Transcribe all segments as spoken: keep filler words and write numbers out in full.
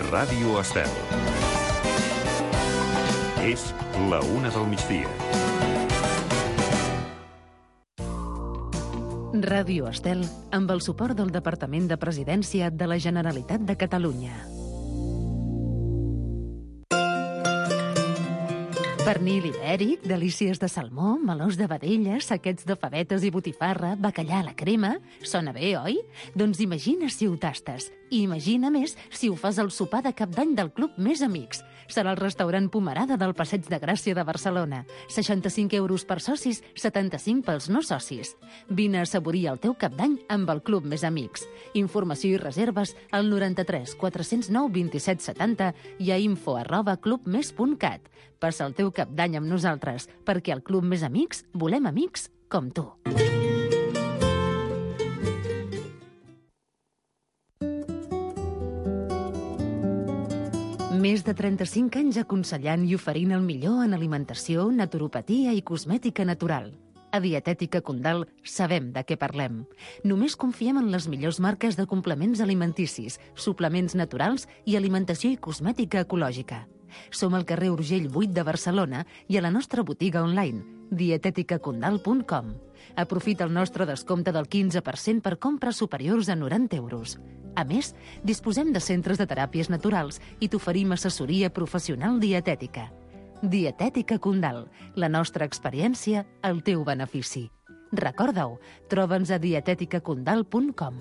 Ràdio Estel. És la una del migdia. Ràdio Estel, amb el suport del Departament de Presidència de la Generalitat de Catalunya. Pernil ibèric, delícies de salmó, melós de vedella, saquets de favetes i botifarra, bacallà a la crema... Sona bé, oi? Doncs imagina si ho tastes. I imagina més si ho fas al sopar de cap d'any del Club Més Amics. Serà el restaurant Pomerada del Passeig de Gràcia de Barcelona. seixanta-cinc euros per socis, setanta-cinc pels no socis. Vine a assaborir el teu cap d'any amb el Club Més Amics. Informació i reserves al noranta-tres quatre zero nou vint-i-set setanta i a info arroba clubmes punt cat. Passa el teu cap d'any amb nosaltres, perquè al Club Més Amics volem amics com tu. Més de trenta-cinc anys aconsellant i oferint el millor en alimentació, naturopatia i cosmètica natural. A Dietètica Condal sabem de què parlem. Només confiem en les millors marques de complements alimenticis, suplements naturals i alimentació i cosmètica ecològica. Som al carrer Urgell vuit de Barcelona i a la nostra botiga online, dietètica condal punt com. Aprofita el nostre descompte del quinze per cent per compres superiors a noranta euros. A més, disposem de centres de teràpies naturals i t'oferim assessoria professional dietètica. Dietètica Condal, la nostra experiència, el teu benefici. Recorda-ho, troba'ns a dietètica condal punt com.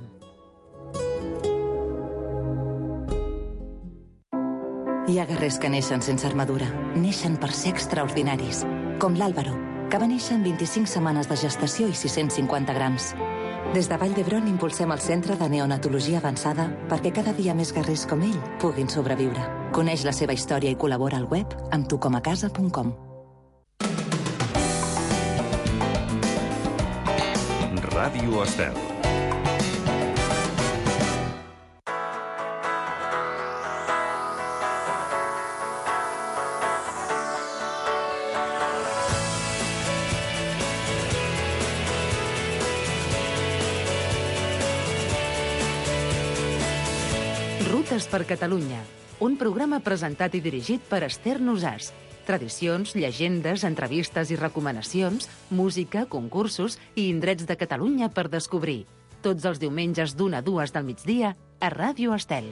Hi ha guerrers que neixen sense armadura. Neixen per ser extraordinaris. Com l'Àlvaro, que va néixer en vint-i-cinc setmanes de gestació i sis-cents cinquanta grams. Des de Vall d'Hebron impulsem el Centre de Neonatologia Avançada perquè cada dia més guerrers com ell puguin sobreviure. Coneix la seva història i col·labora al web amb tu com a casa punt com. Ràdio Estel. Rutes per Catalunya, un programa presentat i dirigit per Esther Nosàs. Tradicions, llegendes, entrevistes i recomanacions, música, concursos i indrets de Catalunya per descobrir. Tots els diumenges d'una a dues del migdia a Ràdio Estel.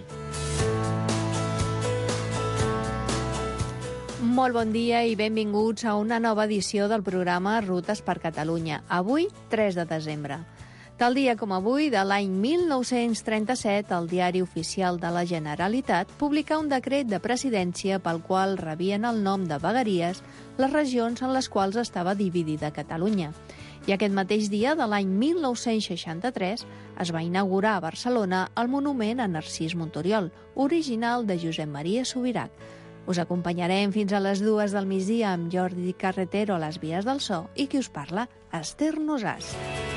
Molt bon dia i benvinguts a una nova edició del programa Rutes per Catalunya. Avui, tres de desembre. Tal dia com avui, de l'any mil nou-cents trenta-set, el Diari Oficial de la Generalitat publica un decret de presidència pel qual rebien el nom de vegueries les regions en les quals estava dividida Catalunya. I aquest mateix dia, de l'any mil nou-cents seixanta-tres, es va inaugurar a Barcelona el monument a Narcís Montoriol, original de Josep Maria Subirach. Us acompanyarem fins a les dues del migdia amb Jordi Carretero a les vies del so i qui us parla, Esther Nosàs.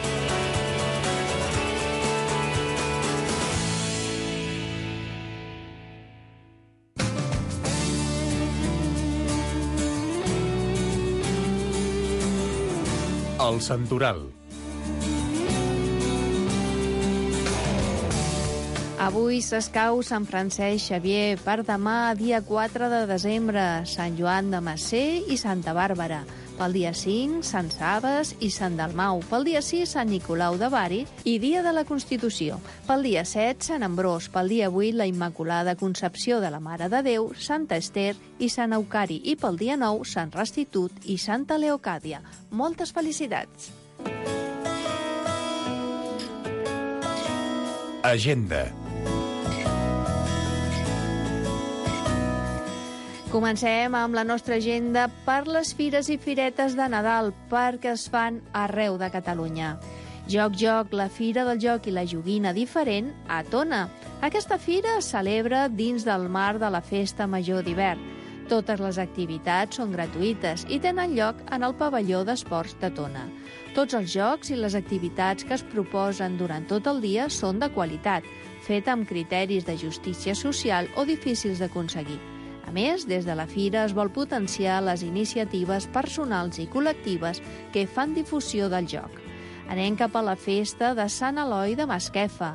El Santoral. Avui s'escau Sant Francesc Xavier, per demà, dia quatre de desembre, Sant Joan de Macer i Santa Bàrbara. Pel dia cinc, Sant Sabes i Sant Dalmau. Pel dia sis, Sant Nicolau de Bari i Dia de la Constitució. Pel dia set, Sant Ambròs. Pel dia vuit, la Immaculada Concepció de la Mare de Déu, Santa Ester i Sant Eucari. I pel dia nou, Sant Restitut i Santa Leocàdia. Moltes felicitats! Agenda. Comencem amb la nostra agenda per les fires i firetes de Nadal, perquè es fan arreu de Catalunya. Joc Joc, la Fira del Joc i la Joguina Diferent, a Tona. Aquesta fira es celebra dins del marc de la Festa Major d'hivern. Totes les activitats són gratuïtes i tenen lloc en el pavelló d'esports de Tona. Tots els jocs i les activitats que es proposen durant tot el dia són de qualitat, feta amb criteris de justícia social o difícils d'aconseguir. A més, des de la fira es vol potenciar les iniciatives personals i col·lectives que fan difusió del joc. Anem cap a la festa de Sant Eloi de Masquefa,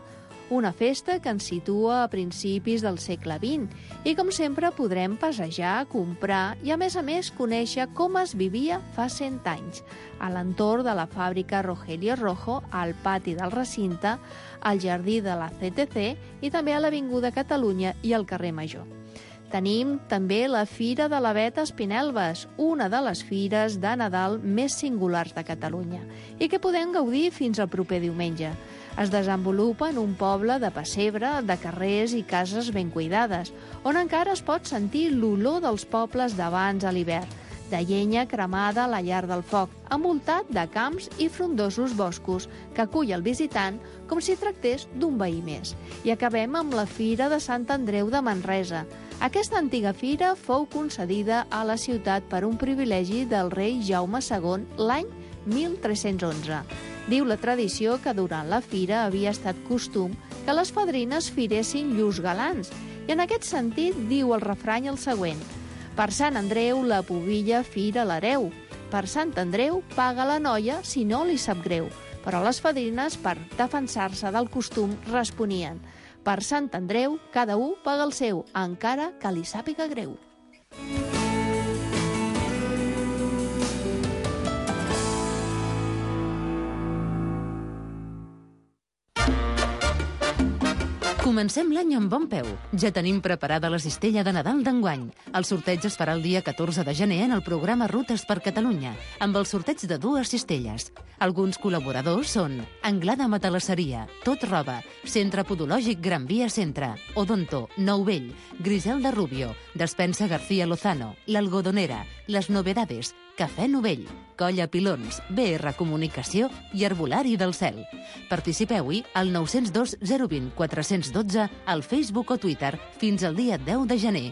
una festa que ens situa a principis del segle vint i, com sempre, podrem passejar, comprar i, a més a més, conèixer com es vivia fa cent anys, a l'entorn de la fàbrica Rogelio Rojo, al pati del recinte, al jardí de la C T C i també a l'Avinguda Catalunya i al carrer Major. Tenim també la Fira de l'Avet a Espinelves, una de les fires de Nadal més singulars de Catalunya i que podem gaudir fins al proper diumenge. Es desenvolupa en un poble de pessebre, de carrers i cases ben cuidades, on encara es pot sentir l'olor dels pobles d'abans a l'hivern, de llenya cremada a la llar del foc, envoltat de camps i frondosos boscos, que acull el visitant com si tractés d'un veí més. I acabem amb la Fira de Sant Andreu de Manresa. Aquesta antiga fira fou concedida a la ciutat per un privilegi del rei Jaume segon l'any mil tres-cents onze. Diu la tradició que durant la fira havia estat costum que les fadrines firessin llurs galants, i en aquest sentit diu el refrany el següent: per Sant Andreu la pubilla fira l'hereu, per Sant Andreu paga la noia si no li sap greu. Però les fadrines, per defensar-se del costum, responien: per Sant Andreu cada u paga el seu, encara que li sàpiga greu. Comencem l'any amb bon peu. Ja tenim preparada la cistella de Nadal d'enguany. El sorteig es farà el dia catorze de gener en el programa Rutes per Catalunya, amb el sorteig de dues cistelles. Alguns col·laboradors són Anglada Matalasseria, Tot Roba, Centre Podològic Gran Via Centre, Odonto, Nou Vell, Grisel de Rubio, Despensa García Lozano, L'Algodonera, Les Novedades, Cafè Novell, Colla Pilons, B R Comunicació i Herbolari del Cel. Participeu-hi al nou zero dos zero dos zero quatre un dos al Facebook o Twitter fins al dia deu de gener.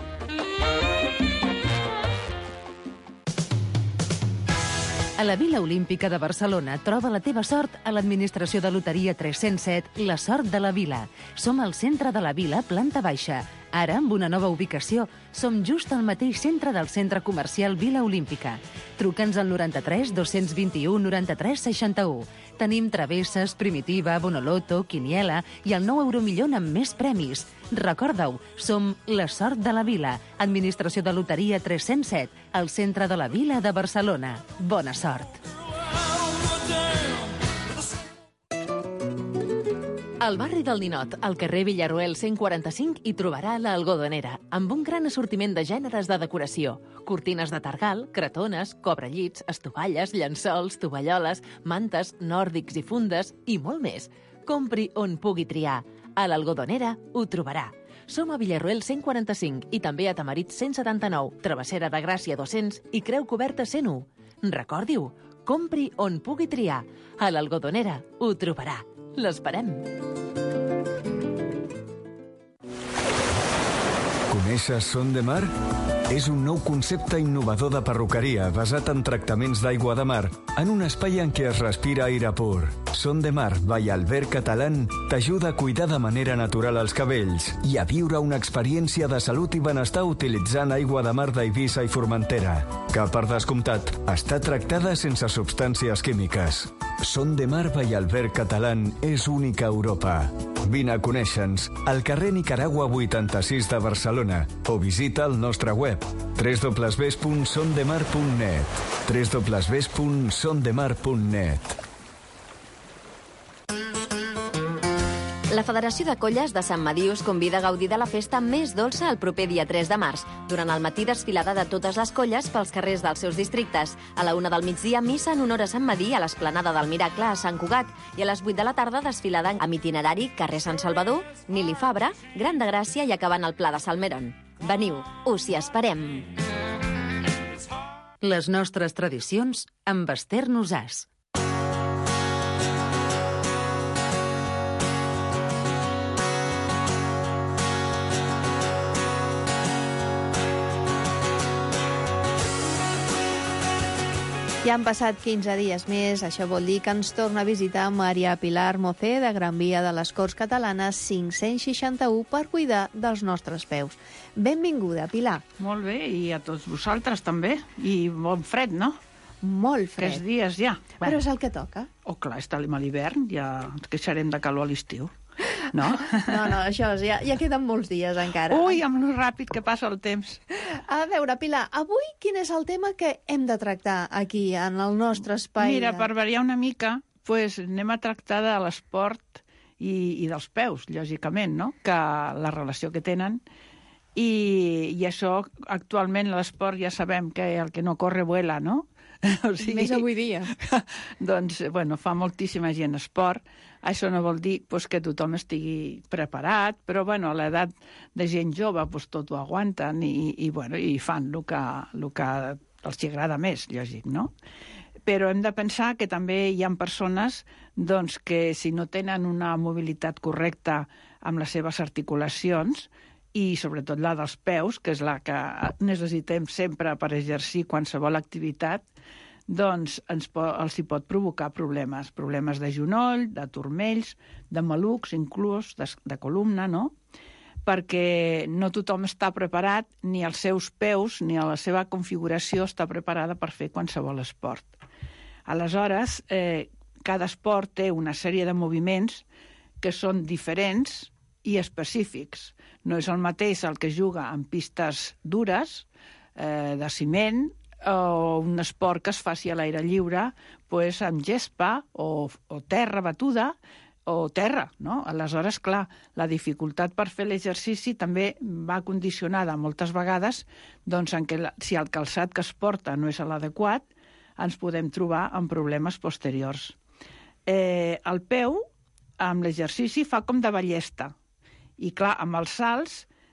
A la Vila Olímpica de Barcelona troba la teva sort a l'administració de loteria tres-cents set La Sort de la Vila. Som al centre de la vila, planta baixa. Ara, amb una nova ubicació, som just al mateix centre del centre comercial Vila Olímpica. Truca'ns al noranta-tres dos-cents vint-i-u noranta-tres seixanta-u. Tenim travesses, primitiva, bonoloto, quiniela i el nou euromillón amb més premis. Recorda-ho, som La Sort de la Vila, administració de loteria tres-cents set, al centre de la vila de Barcelona. Bona sort! Al barri del Ninot, al carrer Villarroel cent quaranta-cinc, hi trobarà l'Algodonera, amb un gran assortiment de gèneres de decoració. Cortines de targal, cretones, cobrellits, estovalles, llençols, tovalloles, mantes, nòrdics i fundes i molt més. Compri on pugui triar. A l'Algodonera ho trobarà. Som a Villarroel cent quaranta-cinc i també a Tamarit cent setanta-nou, Travessera de Gràcia dos-cents i Creu Coberta cent u. Recordi-ho, compri on pugui triar. A l'Algodonera ho trobarà. L'esperem. Coneixes Son de Mar? És un nou concepte innovador de perruqueria basat en tractaments d'aigua de mar en un espai en què es respira aire pur. Son de Mar by Albert Catalán t'ajuda a cuidar de manera natural els cabells i a viure una experiència de salut i benestar utilitzant aigua de mar d'Eivissa i Formentera, que, per descomptat, està tractada sense substàncies químiques. Son de Mar by Albert Catalán és única a Europa. Vine a conèixer-nos al carrer Nicaragua vuitanta-sis de Barcelona o visita el nostre web w w w punt sondemar punt net w w w punt sondemar punt net. La Federació de Colles de Sant Madí us convida a gaudir de la festa més dolça el proper dia tres de març. Durant el matí, desfilada de totes les colles pels carrers dels seus districtes. A la una del migdia, missa en honor a Sant Madí a l'Esplanada del Miracle a Sant Cugat. I a les vuit de la tarda, desfilada amb itinerari carrer Sant Salvador, Nili Fabra, Gran de Gràcia i acabant al Pla de Salmeron. Veniu, us hi esperem. Les nostres tradicions amb Esther Nosàs. Ja han passat quinze dies més, això vol dir que ens torna a visitar Maria Pilar Mocé de Gran Via de les Corts Catalanes cinc-cents seixanta-u per cuidar dels nostres peus. Benvinguda, Pilar. Molt bé, i a tots vosaltres també. I bon fred, no? Molt fred. Tres dies ja. Però és el que toca. Oh, clar, estarem a l'hivern, ja ens queixarem de calor a l'estiu. no? No, no, això ja, ja queden molts dies encara. Ui, amb lo ràpid que passa el temps. A veure, Pilar, avui quin és el tema que hem de tractar aquí, en el nostre espai? Mira, per variar una mica, pues, anem a tractar de l'esport i, i dels peus, lògicament, no? Que la relació que tenen. I, i això, actualment, l'esport ja sabem que el que no corre vuela, no? O sigui, més avui dia. Doncs, bueno, fa moltíssima gent esport. Això no vol dir pues, que tothom estigui preparat, però, bueno, a l'edat de gent jove pues, tot ho aguanten i, i, bueno, i fan el que, el que els agrada més, lògic, no? Però hem de pensar que també hi ha persones doncs, que si no tenen una mobilitat correcta amb les seves articulacions, i sobretot la dels peus, que és la que necessitem sempre per exercir qualsevol activitat, doncs ens po els hi pot provocar problemes. Problemes de genoll, de turmells, de malucs, inclús de, de columna, no? Perquè no tothom està preparat, ni els seus peus, ni la seva configuració està preparada per fer qualsevol esport. Aleshores, eh, cada esport té una sèrie de moviments que són diferents i específics. No és el mateix el que juga en pistes dures, eh, de ciment, o un esport que es faci a l'aire lliure, pues, amb gespa o, o terra batuda, o terra, no? Aleshores, clar, la dificultat per fer l'exercici també va condicionada moltes vegades doncs, en què la, si el calçat que es porta no és l'adequat, ens podem trobar amb problemes posteriors. Eh, el peu, amb l'exercici, fa com de ballesta. I, clar, amb els salts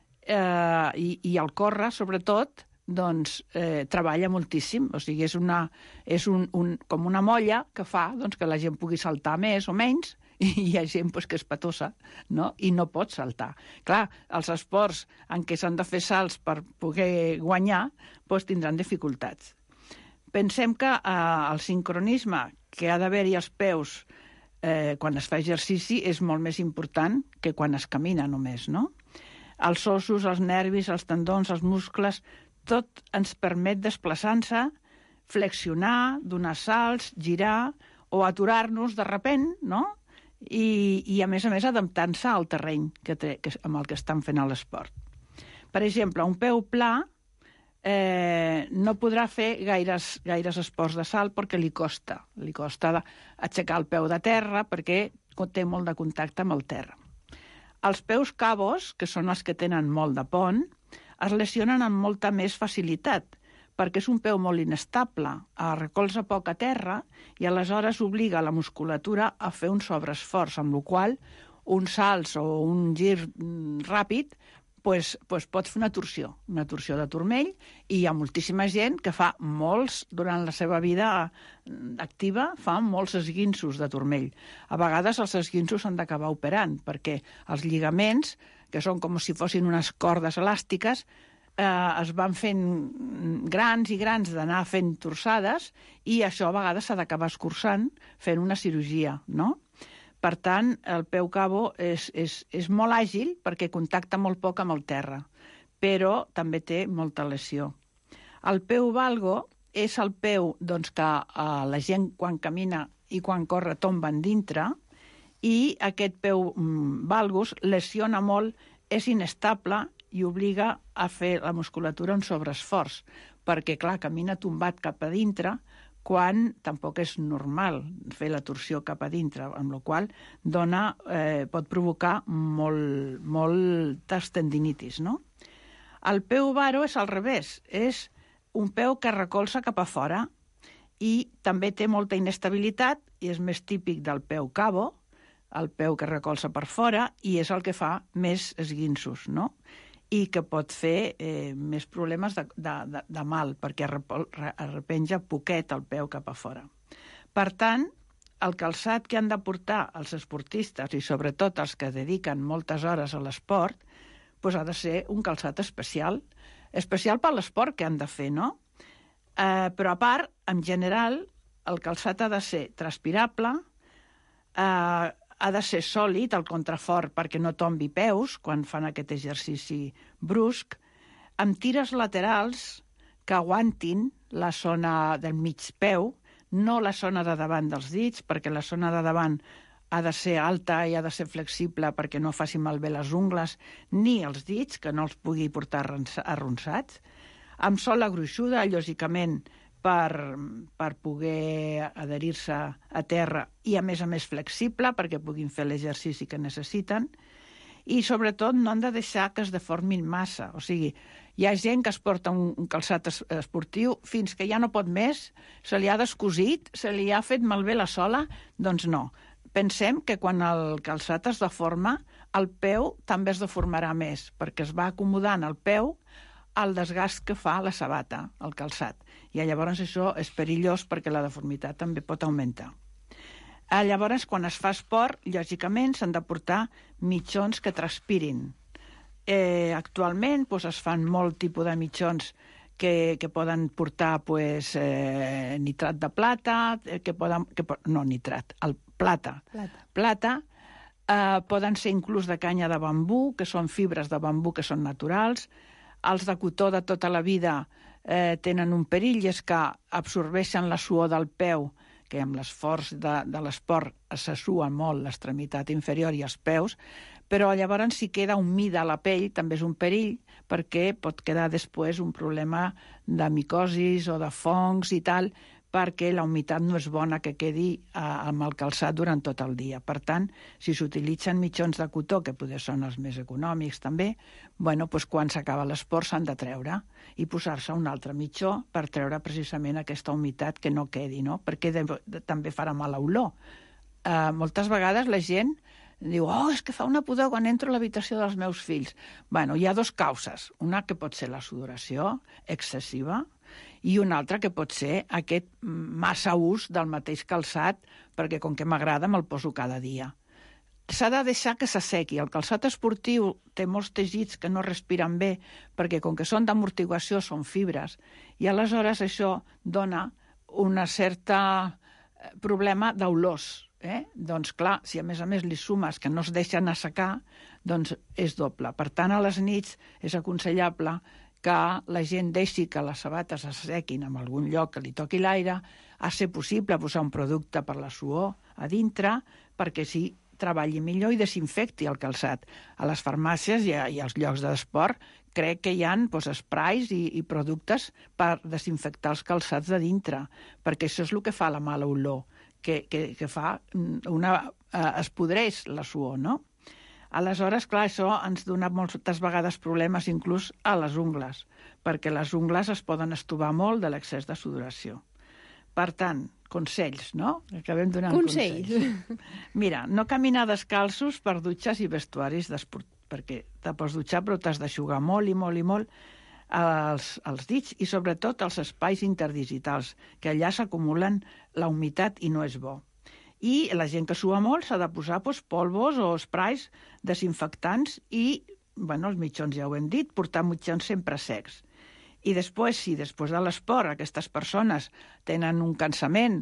eh, i, i el córrer, sobretot, doncs, eh, treballa moltíssim. O sigui, és, una, és un, un, com una molla que fa doncs, que la gent pugui saltar més o menys, i hi ha gent pues, que és patosa, no? I no pot saltar. Clar, els esports en què s'han de fer salts per poder guanyar doncs, tindran dificultats. Pensem que eh, el sincronisme que ha d'haver-hi als peus eh, quan es fa exercici és molt més important que quan es camina només, no? Els ossos, els nervis, els tendons, els muscles, tot ens permet desplaçar-se, flexionar, donar salts, girar o aturar-nos de repent, no? I, i a més a més adaptant-se al terreny que té, que, amb el que estan fent l'esport. Per exemple, un peu pla eh, no podrà fer gaires, gaires esports de salt perquè li costa. Li costa aixecar el peu de terra perquè té molt de contacte amb el terra. Els peus cabos, que són els que tenen molt de pont, es lesionen amb molta més facilitat, perquè és un peu molt inestable, recolza poc a terra i aleshores obliga la musculatura a fer un sobreesforç, amb la qual un salt o un gir ràpid pues, pues pot fer una torsió, una torsió de turmell, i hi ha moltíssima gent que fa molts, durant la seva vida activa, fa molts esguinços de turmell. A vegades els esguinços s'han d'acabar operant, perquè els lligaments, que són com si fossin unes cordes elàstiques, eh, es van fent grans i grans d'anar fent torçades, i això a vegades s'ha d'acabar escurçant fent una cirurgia, no? Per tant, el peu cabo és, és, és molt àgil perquè contacta molt poc amb el terra, però també té molta lesió. El peu valgo és el peu doncs, que eh, la gent quan camina i quan corre tomben dintre, i aquest peu mm, valgus lesiona molt, és inestable i obliga a fer la musculatura un sobreesforç, perquè, clar, camina tombat cap a dintre, quan tampoc és normal fer la torsió cap a dintre, amb la qual dona, eh, pot provocar molt, moltes tendinitis, no? El peu varo és al revés, és un peu que recolza cap a fora i també té molta inestabilitat i és més típic del peu cabo, el peu que recolza per fora, i és el que fa més esguinços, no? I que pot fer eh, més problemes de, de, de, de mal, perquè arrepenja poquet el peu cap a fora. Per tant, el calçat que han de portar els esportistes, i sobretot els que dediquen moltes hores a l'esport, doncs ha de ser un calçat especial, especial per l'esport que han de fer, no? Eh, però a part, en general, el calçat ha de ser transpirable, eh, ha de ser sòlid, el contrafort, perquè no tombi peus quan fan aquest exercici brusc, amb tires laterals que aguantin la zona del mig peu, no la zona de davant dels dits, perquè la zona de davant ha de ser alta i ha de ser flexible perquè no faci malbé les ungles ni els dits, que no els pugui portar arronsats, amb sola gruixuda, lògicament, per, per poder adherir-se a terra i, a més a més, flexible perquè puguin fer l'exercici que necessiten. I, sobretot, no han de deixar que es deformin massa. O sigui, hi ha gent que es porta un, un calçat es, esportiu fins que ja no pot més, se li ha descosit, se li ha fet malbé la sola, doncs no. Pensem que quan el calçat es deforma, el peu també es deformarà més, perquè es va acomodant el peu al desgast que fa la sabata, el calçat. I llavors això és perillós perquè la deformitat també pot augmentar. Llavors, quan es fa esport, lògicament s'han de portar mitjons que transpirin. Eh, actualment doncs, es fan molt tipus de mitjons que, que poden portar pues, eh, nitrat de plata, que poden, que, no nitrat, el plata. Plata. plata eh, poden ser inclús de canya de bambú, que són fibres de bambú que són naturals. Els de cotó de tota la vida eh, tenen un perill, és que absorbeixen la suor del peu, que amb l'esforç de, de l'esport se sua molt l'extremitat inferior i els peus, però llavors si queda humida la pell també és un perill perquè pot quedar després un problema de micosis o de fongs i tal, perquè la humitat no és bona que quedi eh, amb el calçat durant tot el dia. Per tant, si s'utilitzen mitjons de cotó, que potser són els més econòmics també, bueno, doncs quan s'acaba l'esport s'han de treure i posar-se un altre mitjó per treure precisament aquesta humitat que no quedi, no? Perquè de, de, també farà mala olor. Eh, moltes vegades la gent diu, oh, és que fa una pudor quan entro a l'habitació dels meus fills. Bueno, hi ha dos causes. Una que pot ser la sudoració excessiva, i una altra que pot ser aquest massa ús del mateix calçat, perquè com que m'agrada me'l poso cada dia. S'ha de deixar que s'assequi. El calçat esportiu té molts teixits que no respiren bé, perquè com que són d'amortiguació són fibres, i aleshores això dona una certa problema d'olors. Eh? Doncs clar, si a més a més li sumes que no es deixen assecar, doncs és doble. Per tant, a les nits és aconsellable que la gent deixi que les sabates s'assequin en algun lloc que li toqui l'aire, a ser possible posar un producte per la suor a dintre, perquè sí treballi millor i desinfecti el calçat. A les farmàcies i, a, i als llocs d'esport crec que hi ha doncs, esprais i, i productes per desinfectar els calçats de dintre, perquè això és el que fa la mala olor, que, que, que fa una... Eh, es podreix la suor, no? Aleshores, clar, això ens dona moltes vegades problemes inclús a les ungles, perquè les ungles es poden estovar molt de l'excés de sudoració. Per tant, consells, no? Acabem donant consells. consells. Mira, no caminar descalços per dutxes i vestuaris d'esport, perquè te pots dutxar però t'has d'aixugar molt i molt i molt els, els dits i sobretot els espais interdigitals, que allà s'acumulen la humitat i no és bo. I la gent que sua molt s'ha de posar doncs, polvos o sprays desinfectants i, bueno, els mitjons ja ho hem dit, portar mitjons sempre secs. I després, si després de l'esport aquestes persones tenen un cansament,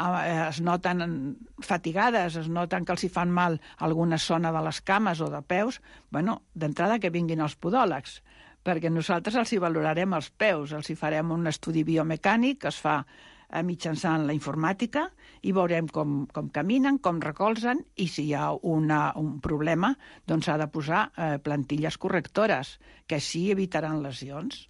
es noten fatigades, es noten que els hi fan mal alguna zona de les cames o de peus, bueno, d'entrada que vinguin els podòlegs, perquè nosaltres els hi valorarem els peus, els hi farem un estudi biomecànic que es fa mitjançant la informàtica i veurem com, com caminen, com recolzen i si hi ha una, un problema doncs s'ha de posar eh, plantilles correctores que així evitaran lesions.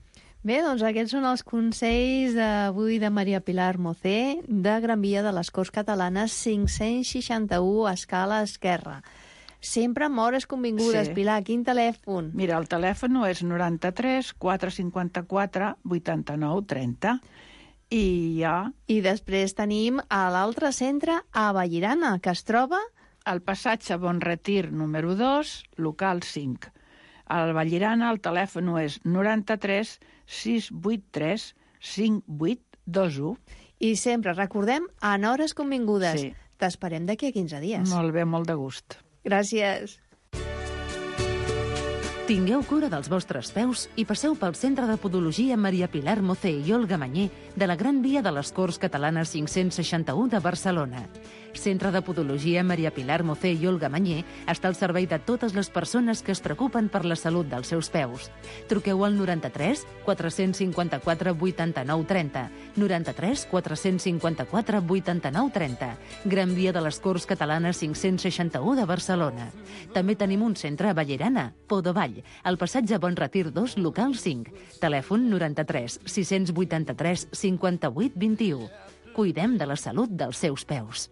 Bé, doncs aquests són els consells d'avui de Maria Pilar Mocé de Gran Via de les Corts Catalanes cinc-cents seixanta-u a escala esquerra. Sempre amb hores convingudes, sí. Pilar, quin telèfon? Mira, el telèfon és noranta-tres quatre cinquanta-quatre vuitanta-nou trenta. I ja... I després tenim a l'altre centre, a Vallirana, que es troba... Al passatge Bon Retir número dos, local cinc. Al Vallirana el telèfon és noranta-tres sis vuit tres cinc vuit dos u. I sempre, recordem, en hores convingudes. Sí. T'esperem d'aquí a quinze dies. Molt bé, molt de gust. Gràcies. Tingueu cura dels vostres peus i passeu pel Centre de Podologia Maria Pilar Mocé i Olga Mañé de la Gran Via de les Corts Catalanes cinc-cents seixanta-u de Barcelona. Centre de Podologia Maria Pilar Mocé i Olga Mañé està al servei de totes les persones que es preocupen per la salut dels seus peus. Truqueu al noranta-tres quatre-cents cinquanta-quatre vuitanta-nou trenta, noranta-tres quatre-cents cinquanta-quatre vuitanta-nou trenta, Gran Via de les Corts Catalanes cinc-cents seixanta-u de Barcelona. També tenim un centre a Ballerana, Podovall, al passatge Bon Retir dos, local cinc. Telèfon noranta-tres sis-cents vuitanta-tres cinquanta-vuit vint-i-u. Cuidem de la salut dels seus peus.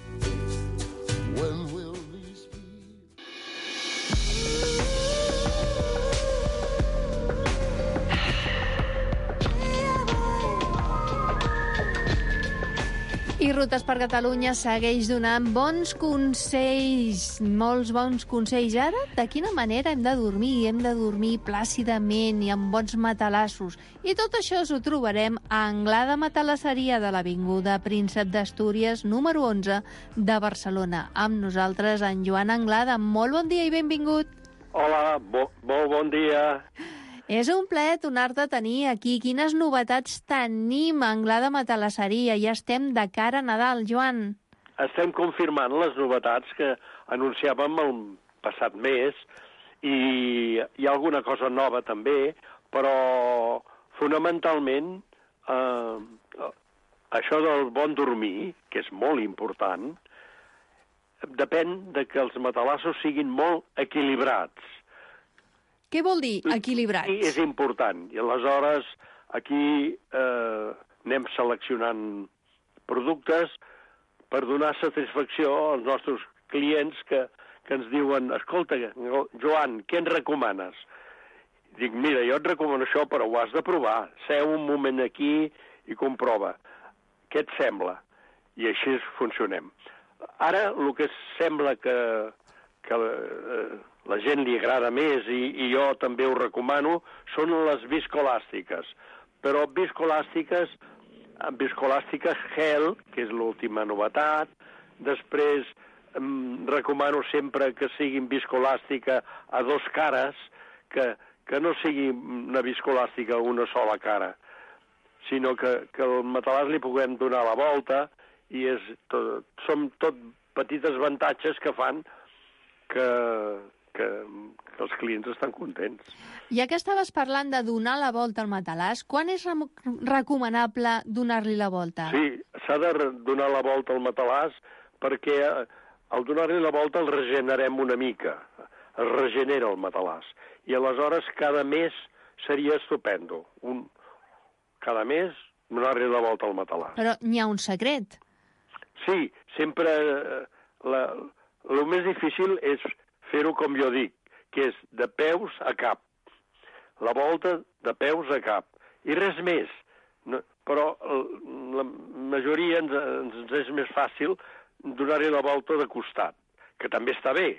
I Rutes per Catalunya segueix donant bons consells, molts bons consells. Ara, de quina manera hem de dormir? Hem de dormir plàcidament i amb bons matalassos. I tot això us ho trobarem a Anglada Matalasseria de l'Avinguda Príncep d'Astúries, número onze, de Barcelona. Amb nosaltres, en Joan Anglada. Molt bon dia i benvingut. Hola, bo, molt bon dia. És un plaer tornar-te a tenir aquí. Quines novetats tenim a Anglada Matalasseria? Ja estem de cara a Nadal, Joan. Estem confirmant les novetats que anunciàvem el passat mes i hi ha alguna cosa nova també, però fonamentalment eh, això del bon dormir, que és molt important, depèn de que els matalassos siguin molt equilibrats. Què vol dir equilibrats? Sí, és important. I aleshores aquí eh, anem seleccionant productes per donar satisfacció als nostres clients que, que ens diuen: escolta, Joan, què ens recomanes? Dic, mira, jo et recomano això, però ho has de provar. Seu un moment aquí i comprova. Què et sembla? I així funcionem. Ara, el que sembla que, que eh, la gent li agrada més, i, i jo també ho recomano, són les viscolàstiques. Però viscolàstiques, viscolàstica gel, que és l'última novetat. Després em recomano sempre que siguin viscolàstica a dos cares, que, que no sigui una viscolàstica a una sola cara, sinó que, que el matalàs li puguem donar la volta, i és tot, són tot petites avantatges que fan que... que els clients estan contents. Ja que estaves parlant de donar la volta al matalàs, quan és re recomanable donar-li la volta? Sí, s'ha de donar la volta al matalàs perquè al donar-li la volta el regenerem una mica. Es regenera el matalàs. I aleshores cada mes seria estupendo. Un, cada mes donar-li la volta al matalàs. Però n'hi ha un secret. Sí, sempre la, el més difícil és fer-ho com jo dic, que és de peus a cap. La volta de peus a cap. I res més. No, però la majoria ens, ens és més fàcil donar-hi la volta de costat, que també està bé,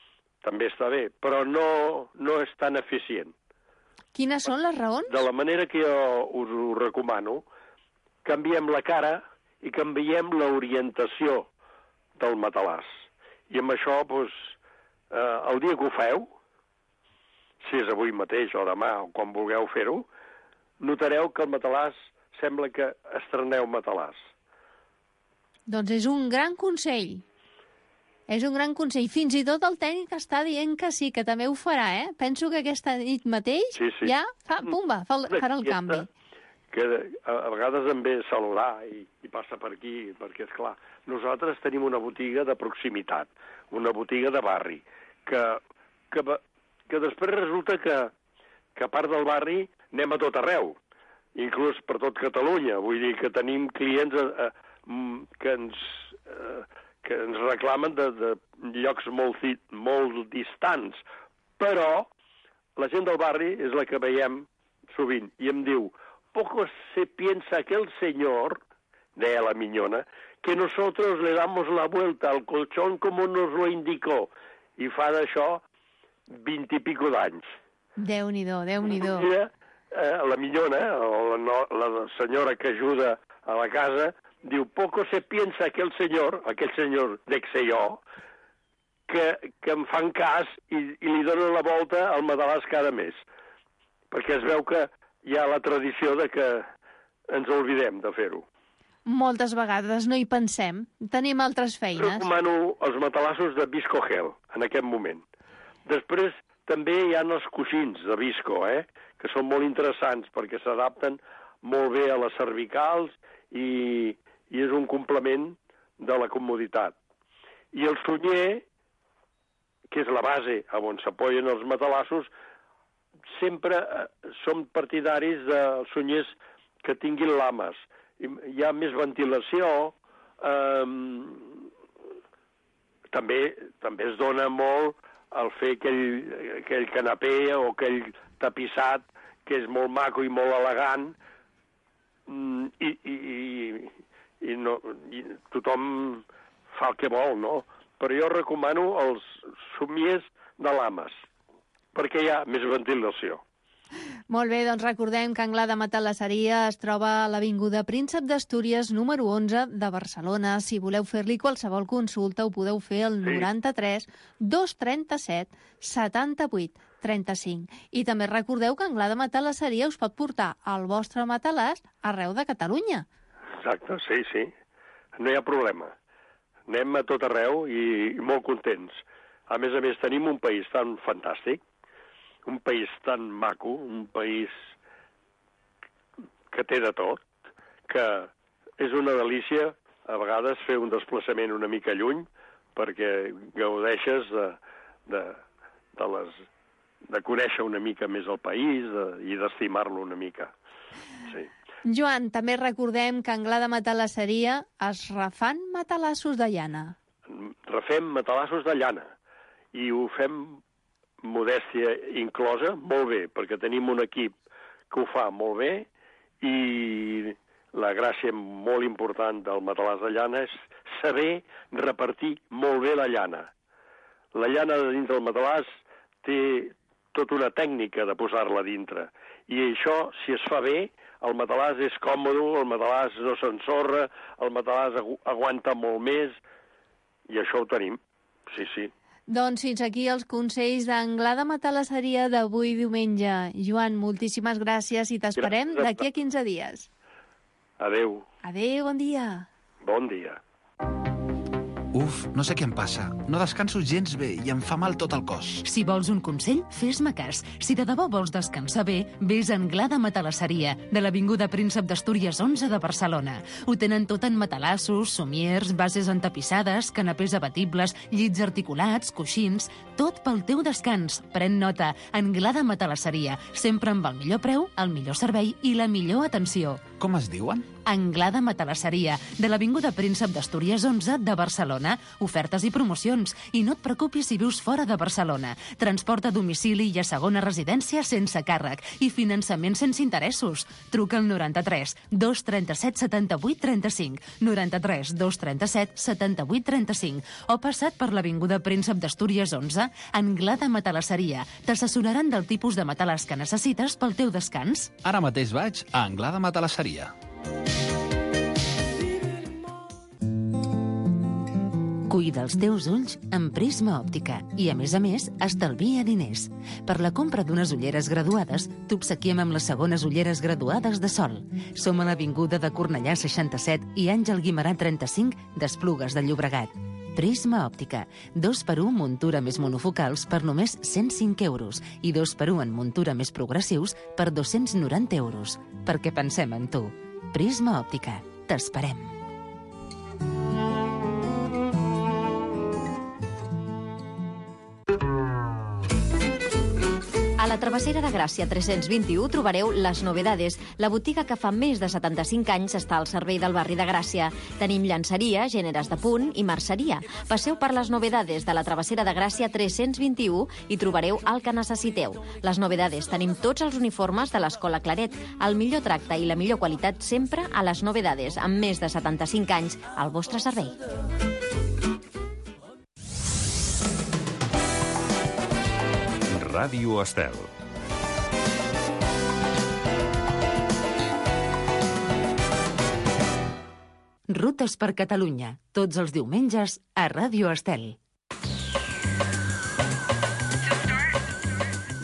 també està bé, però no, no és tan eficient. Quines són les raons? De la manera que jo us ho recomano, canviem la cara i canviem l'orientació del matalàs. I amb això, doncs, Uh, el dia que ho feu, si és avui mateix o demà o quan vulgueu fer-ho, notareu que el matalàs sembla que estreneu matalàs. Doncs és un gran consell. És un gran consell. Fins i tot el tècnic està dient que sí, que també ho farà, eh? Penso que aquesta nit mateix sí, sí. ja fa, pumba, fa, farà el canvi. Que a, a vegades em ve saludar i, i passa per aquí, perquè, és clar, nosaltres tenim una botiga de proximitat, una botiga de barri, que, que, que després resulta que, que a part del barri anem a tot arreu, inclús per tot Catalunya. Vull dir que tenim clients eh, que, ens, eh, que ens reclamen de, de llocs molt, molt distants, però la gent del barri és la que veiem sovint, i em diu: poco se piensa aquel señor, deia la minyona, que nosotros le damos la vuelta al colchón como nos lo indicó. I fa d'això vint i pico d'anys. Déu-n'hi-do, Déu-n'hi-do. Mira, eh, la minyona, o la, no, la senyora que ajuda a la casa, diu: poco se piensa aquel señor, aquell senyor, dec ser jo, que, que em fan cas i, i li donen la volta al matalàs cada mes. Perquè es veu que hi ha la tradició de que ens oblidem de fer-ho. Moltes vegades no hi pensem. Tenim altres feines. Recomano els matalassos de Visco Gel, en aquest moment. Després també hi ha els coixins de Visco, eh? Que són molt interessants perquè s'adapten molt bé a les cervicals i, i és un complement de la comoditat. I el sunyer, que és la base on s'apoyen els matalassos, sempre som partidaris de sunyers que tinguin lames. Hi ha més ventilació, eh, també, també es dona molt el fer aquell, aquell canapé o aquell tapissat que és molt maco i molt elegant, i, i, i, i, no, i tothom fa el que vol, no? Però jo recomano els somiers de lames, perquè hi ha més ventilació. Molt bé, doncs recordem que Anglada Matalasseria es troba a l'Avinguda Príncep d'Astúries, número onze de Barcelona. Si voleu fer-li qualsevol consulta, ho podeu fer al sí. noranta-tres dos trenta-set setanta-vuit trenta-cinc. I també recordeu que Anglada Matalasseria us pot portar el vostre matalàs arreu de Catalunya. Exacte, sí, sí. No hi ha problema. Anem a tot arreu i, i molt contents. A més a més, tenim un país tan fantàstic, un país tan maco, un país que té de tot, que és una delícia a vegades fer un desplaçament una mica lluny perquè gaudeixes de, de, de, les, de conèixer una mica més el país de, i d'estimar-lo una mica. Sí. Joan, també recordem que a Anglada Matalasseria es refan matalassos de llana. Refem matalassos de llana i ho fem modèstia inclosa, molt bé, perquè tenim un equip que ho fa molt bé i la gràcia molt important del matalàs de llana és saber repartir molt bé la llana. La llana de dintre del matalàs té tota una tècnica de posar-la dintre i això, si es fa bé, el matalàs és còmode, el matalàs no s'ensorra, el matalàs agu aguanta molt més i això ho tenim, sí, sí. Doncs fins aquí els consells d'Anglada Matalasseria d'avui diumenge. Joan, moltíssimes gràcies i t'esperem d'aquí a quinze dies. Adéu. Adéu, bon dia. Bon dia. Uf, no sé què em passa. No descanso gens bé i em fa mal tot el cos. Si vols un consell, fes-me cas. Si de debò vols descansar bé, vés a Anglada Matalasseria, de l'Avinguda Príncep d'Astúries onze de Barcelona. Ho tenen tot en matalassos, somiers, bases entapissades, canapés abatibles, llits articulats, coixins... Tot pel teu descans. Pren nota. Anglada Matalasseria. Sempre amb el millor preu, el millor servei i la millor atenció. Com es diuen? Anglada Matalasseria, de l'Avinguda Príncep d'Astúries onze de Barcelona. Ofertes i promocions. I no et preocupis si vius fora de Barcelona. Transport a domicili i a segona residència sense càrrec. I finançament sense interessos. Truca al noranta-tres dos trenta-set setanta-vuit trenta-cinc, noranta-tres dos trenta-set setanta-vuit trenta-cinc o passat per l'Avinguda Príncep d'Astúries onze, Anglada Matalasseria. T'assessoraran del tipus de matalàs que necessites pel teu descans. Ara mateix vaig a Anglada Matalasseria. Cuida els teus ulls amb Prisma Òptica i, a més a més, estalvia diners. Per la compra d'unes ulleres graduades, t'obsequiem amb les segones ulleres graduades de sol. Som a l'Avinguda de Cornellà seixanta-set i Àngel Guimerà trenta-cinc d'Esplugues de Llobregat. Prisma Òptica. Dos per un muntura més monofocals per només cent cinc euros i dos per un en muntura més progressius per dos-cents noranta euros. Perquè pensem en tu. Prisma Òptica. T'esperem. A la Travessera de Gràcia tres-cents vint-i-u trobareu Les Novedades, la botiga que fa més de setanta-cinc anys està al servei del barri de Gràcia. Tenim llançeria, gèneres de punt i merceria. Passeu per Les Novedades de la Travessera de Gràcia tres-cents vint-i-u i trobareu el que necessiteu. Les Novedades tenim tots els uniformes de l'Escola Claret, el millor tracte i la millor qualitat sempre a Les Novedades, amb més de setanta-cinc anys al vostre servei. Ràdio Estel. Rutes per Catalunya, tots els diumenges a Ràdio Estel.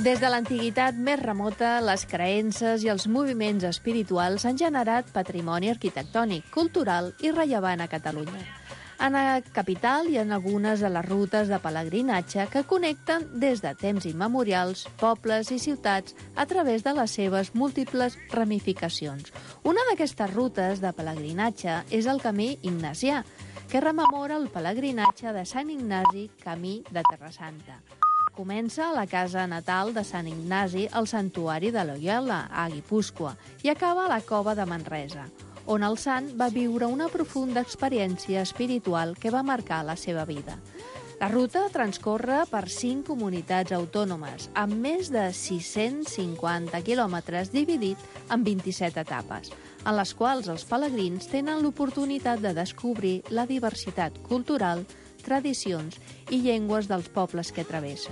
Des de l'antiguitat més remota, les creences i els moviments espirituals han generat patrimoni arquitectònic, cultural i rellevant a Catalunya. En la capital hi ha algunes de les rutes de pelegrinatge que connecten des de temps immemorials pobles i ciutats a través de les seves múltiples ramificacions. Una d'aquestes rutes de pelegrinatge és el Camí Ignasià, que rememora el pelegrinatge de Sant Ignasi, camí de Terra Santa. Comença a la casa natal de Sant Ignasi, al santuari de Loyola, a Guipúscoa, i acaba a la cova de Manresa, on el sant va viure una profunda experiència espiritual que va marcar la seva vida. La ruta transcorre per cinc comunitats autònomes, amb més de sis-cents cinquanta quilòmetres dividit en vint-i-set etapes, en les quals els pelegrins tenen l'oportunitat de descobrir la diversitat cultural, tradicions i llengües dels pobles que travessa.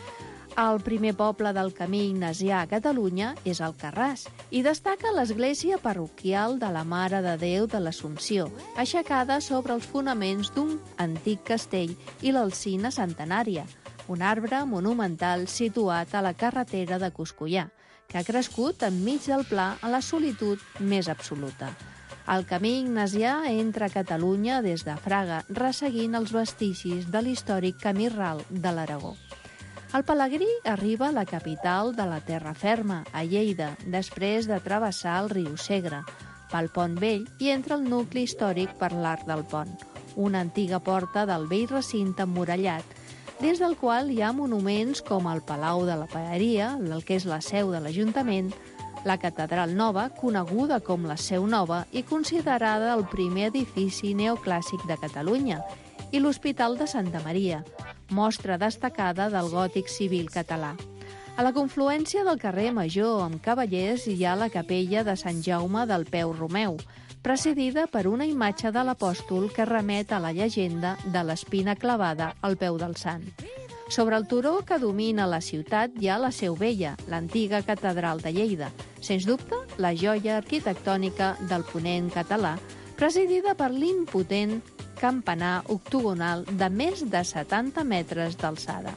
El primer poble del Camí Ignasià a Catalunya és Alcarràs i destaca l'església parroquial de la Mare de Déu de l'Assumpció, aixecada sobre els fonaments d'un antic castell i l'alzina centenària, un arbre monumental situat a la carretera de Coscollà, que ha crescut enmig del pla a la solitud més absoluta. El Camí Ignasià entra a Catalunya des de Fraga, resseguint els vestigis de l'històric Camí Ral de l'Aragó. El pelegrí arriba a la capital de la terra ferma, a Lleida, després de travessar el riu Segre, pel Pont Vell i entra al nucli històric per l'Arc del Pont, una antiga porta del vell recinte emmurallat, des del qual hi ha monuments com el Palau de la Paeria, el que és la seu de l'Ajuntament, la Catedral Nova, coneguda com la Seu Nova i considerada el primer edifici neoclàssic de Catalunya, i l'Hospital de Santa Maria, mostra destacada del gòtic civil català. A la confluència del carrer Major amb Cavallers hi ha la capella de Sant Jaume del Peu Romeu, presidida per una imatge de l'apòstol que remet a la llegenda de l'espina clavada al peu del sant. Sobre el turó que domina la ciutat hi ha la Seu Vella, l'antiga catedral de Lleida, sens dubte la joia arquitectònica del ponent català, presidida per l'impotent campanar octogonal de més de setanta metres d'alçada.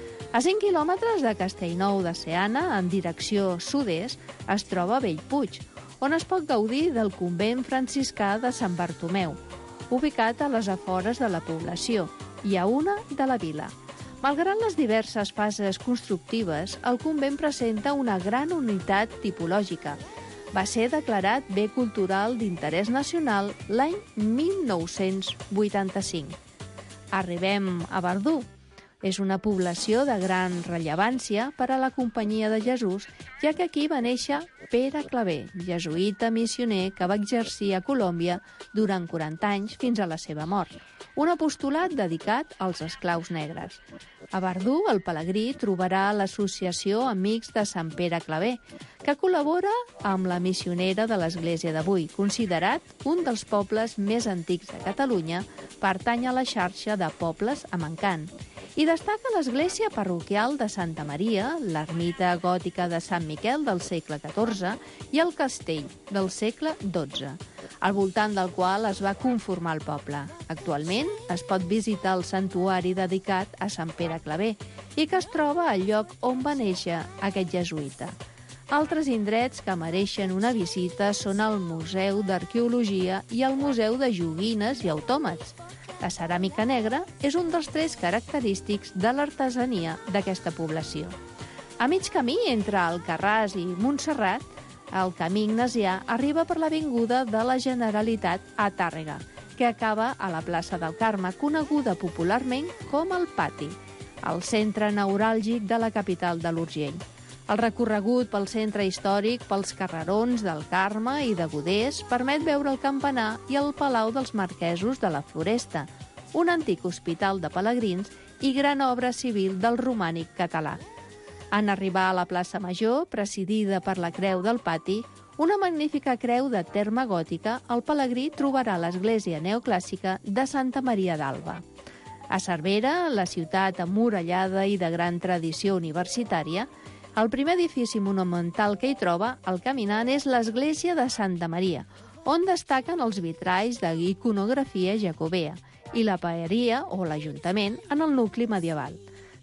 A cinc quilòmetres de Castellnou de Seana, en direcció sud-est, es troba Bellpuig, on es pot gaudir del convent franciscà de Sant Bartomeu, ubicat a les afores de la població i a una de la vila. Malgrat les diverses fases constructives, el convent presenta una gran unitat tipològica. Va ser declarat Bé Cultural d'Interès Nacional l'any mil nou-cents vuitanta-cinc. Arribem a Verdú. És una població de gran rellevància per a la Companyia de Jesús, ja que aquí va néixer Pere Claver, jesuïta missioner que va exercir a Colòmbia durant quaranta anys fins a la seva mort, un apostolat dedicat als esclaus negres. A Verdú, el pelegrí trobarà l'associació Amics de Sant Pere Claver, que col·labora amb la missionera de l'Església d'avui, considerat un dels pobles més antics de Catalunya, pertany a la xarxa de pobles amb encant. I destaca l'església parroquial de Santa Maria, l'ermita gòtica de Sant Miquel del segle catorze i el castell del segle dotze, al voltant del qual es va conformar el poble. Actualment es pot visitar el santuari dedicat a Sant Pere Claver i que es troba al lloc on va néixer aquest jesuïta. Altres indrets que mereixen una visita són el Museu d'Arqueologia i el Museu de Joguines i Autòmats. La ceràmica negra és un dels trets característics de l'artesania d'aquesta població. A mig camí entre Alcarràs i Montserrat, el Camí Ignasià arriba per l'avinguda de la Generalitat a Tàrrega, que acaba a la plaça del Carme, coneguda popularment com el Pati, el centre neuràlgic de la capital de l'Urgell. El recorregut pel centre històric, pels carrerons del Carme i de Godés, permet veure el campanar i el Palau dels Marquesos de la Floresta, un antic hospital de pelegrins i gran obra civil del romànic català. En arribar a la plaça Major, presidida per la Creu del Pati, una magnífica creu de terme gòtica, el pelegrí trobarà l'església neoclàssica de Santa Maria d'Alba. A Cervera, la ciutat emmurallada i de gran tradició universitària, el primer edifici monumental que hi troba el caminant és l'església de Santa Maria, on destaquen els vitralls d'iconografia jacobea i la paeria o l'Ajuntament en el nucli medieval.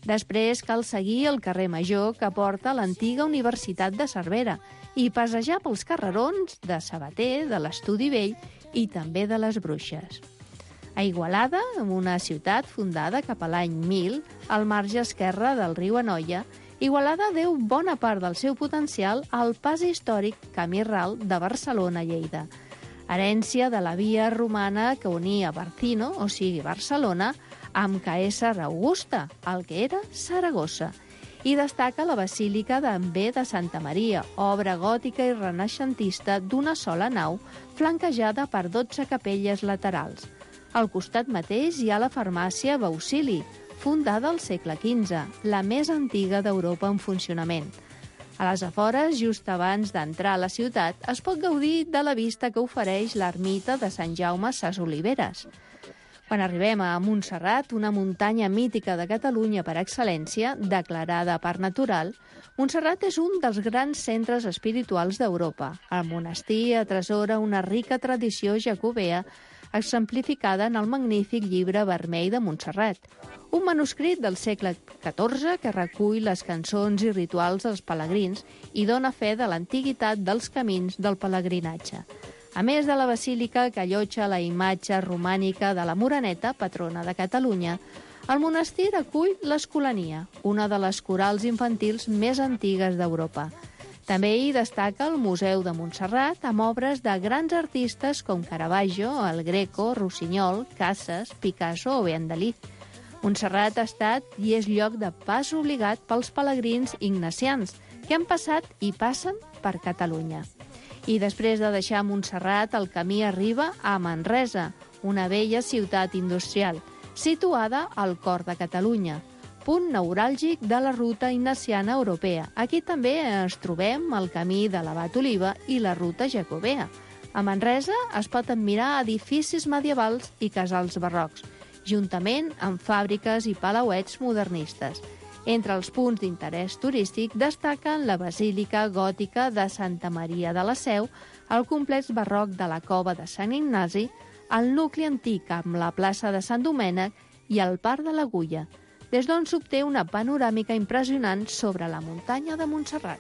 Després cal seguir el carrer Major que porta a l'antiga Universitat de Cervera i passejar pels carrerons de Sabater, de l'Estudi Vell i també de les Bruixes. A Igualada, una ciutat fundada cap a l'any mil, al marge esquerre del riu Anoia, Igualada deu bona part del seu potencial al pas històric Camí Ral de Barcelona a Lleida, herència de la via romana que unia Barcino, o sigui Barcelona, amb Caesar Augusta, el que era Saragossa. I destaca la Basílica d'Ambé de Santa Maria, obra gòtica i renaixentista d'una sola nau, flanquejada per dotze capelles laterals. Al costat mateix hi ha la farmàcia Baucili, fundada al segle quinze, la més antiga d'Europa en funcionament. A les afores, just abans d'entrar a la ciutat, es pot gaudir de la vista que ofereix l'ermita de Sant Jaume Ses Oliveres. Quan arribem a Montserrat, una muntanya mítica de Catalunya per excel·lència, declarada Parc Natural, Montserrat és un dels grans centres espirituals d'Europa. El monestir atresora una rica tradició jacobea exemplificada en el magnífic llibre vermell de Montserrat, un manuscrit del segle catorze que recull les cançons i rituals dels pelegrins i dona fe de l'antiguitat dels camins del pelegrinatge. A més de la basílica que allotja la imatge romànica de la Moreneta, patrona de Catalunya, el monestir acull l'Escolania, una de les corals infantils més antigues d'Europa. També hi destaca el Museu de Montserrat, amb obres de grans artistes com Caravaggio, El Greco, Rossinyol, Casas, Picasso o Vendalí. Montserrat ha estat i és lloc de pas obligat pels pelegrins ignacians, que han passat i passen per Catalunya. I després de deixar Montserrat, el camí arriba a Manresa, una vella ciutat industrial, situada al cor de Catalunya, punt neuràlgic de la ruta ignaciana europea. Aquí també ens trobem el camí de l'Abat Oliva i la ruta jacobea. A Manresa es pot admirar edificis medievals i casals barrocs, juntament amb fàbriques i palauets modernistes. Entre els punts d'interès turístic destaquen la Basílica Gòtica de Santa Maria de la Seu, el complex barroc de la Cova de Sant Ignasi, el nucli antic amb la plaça de Sant Domènec i el Parc de l'Agulla, des d'on s'obté una panoràmica impressionant sobre la muntanya de Montserrat.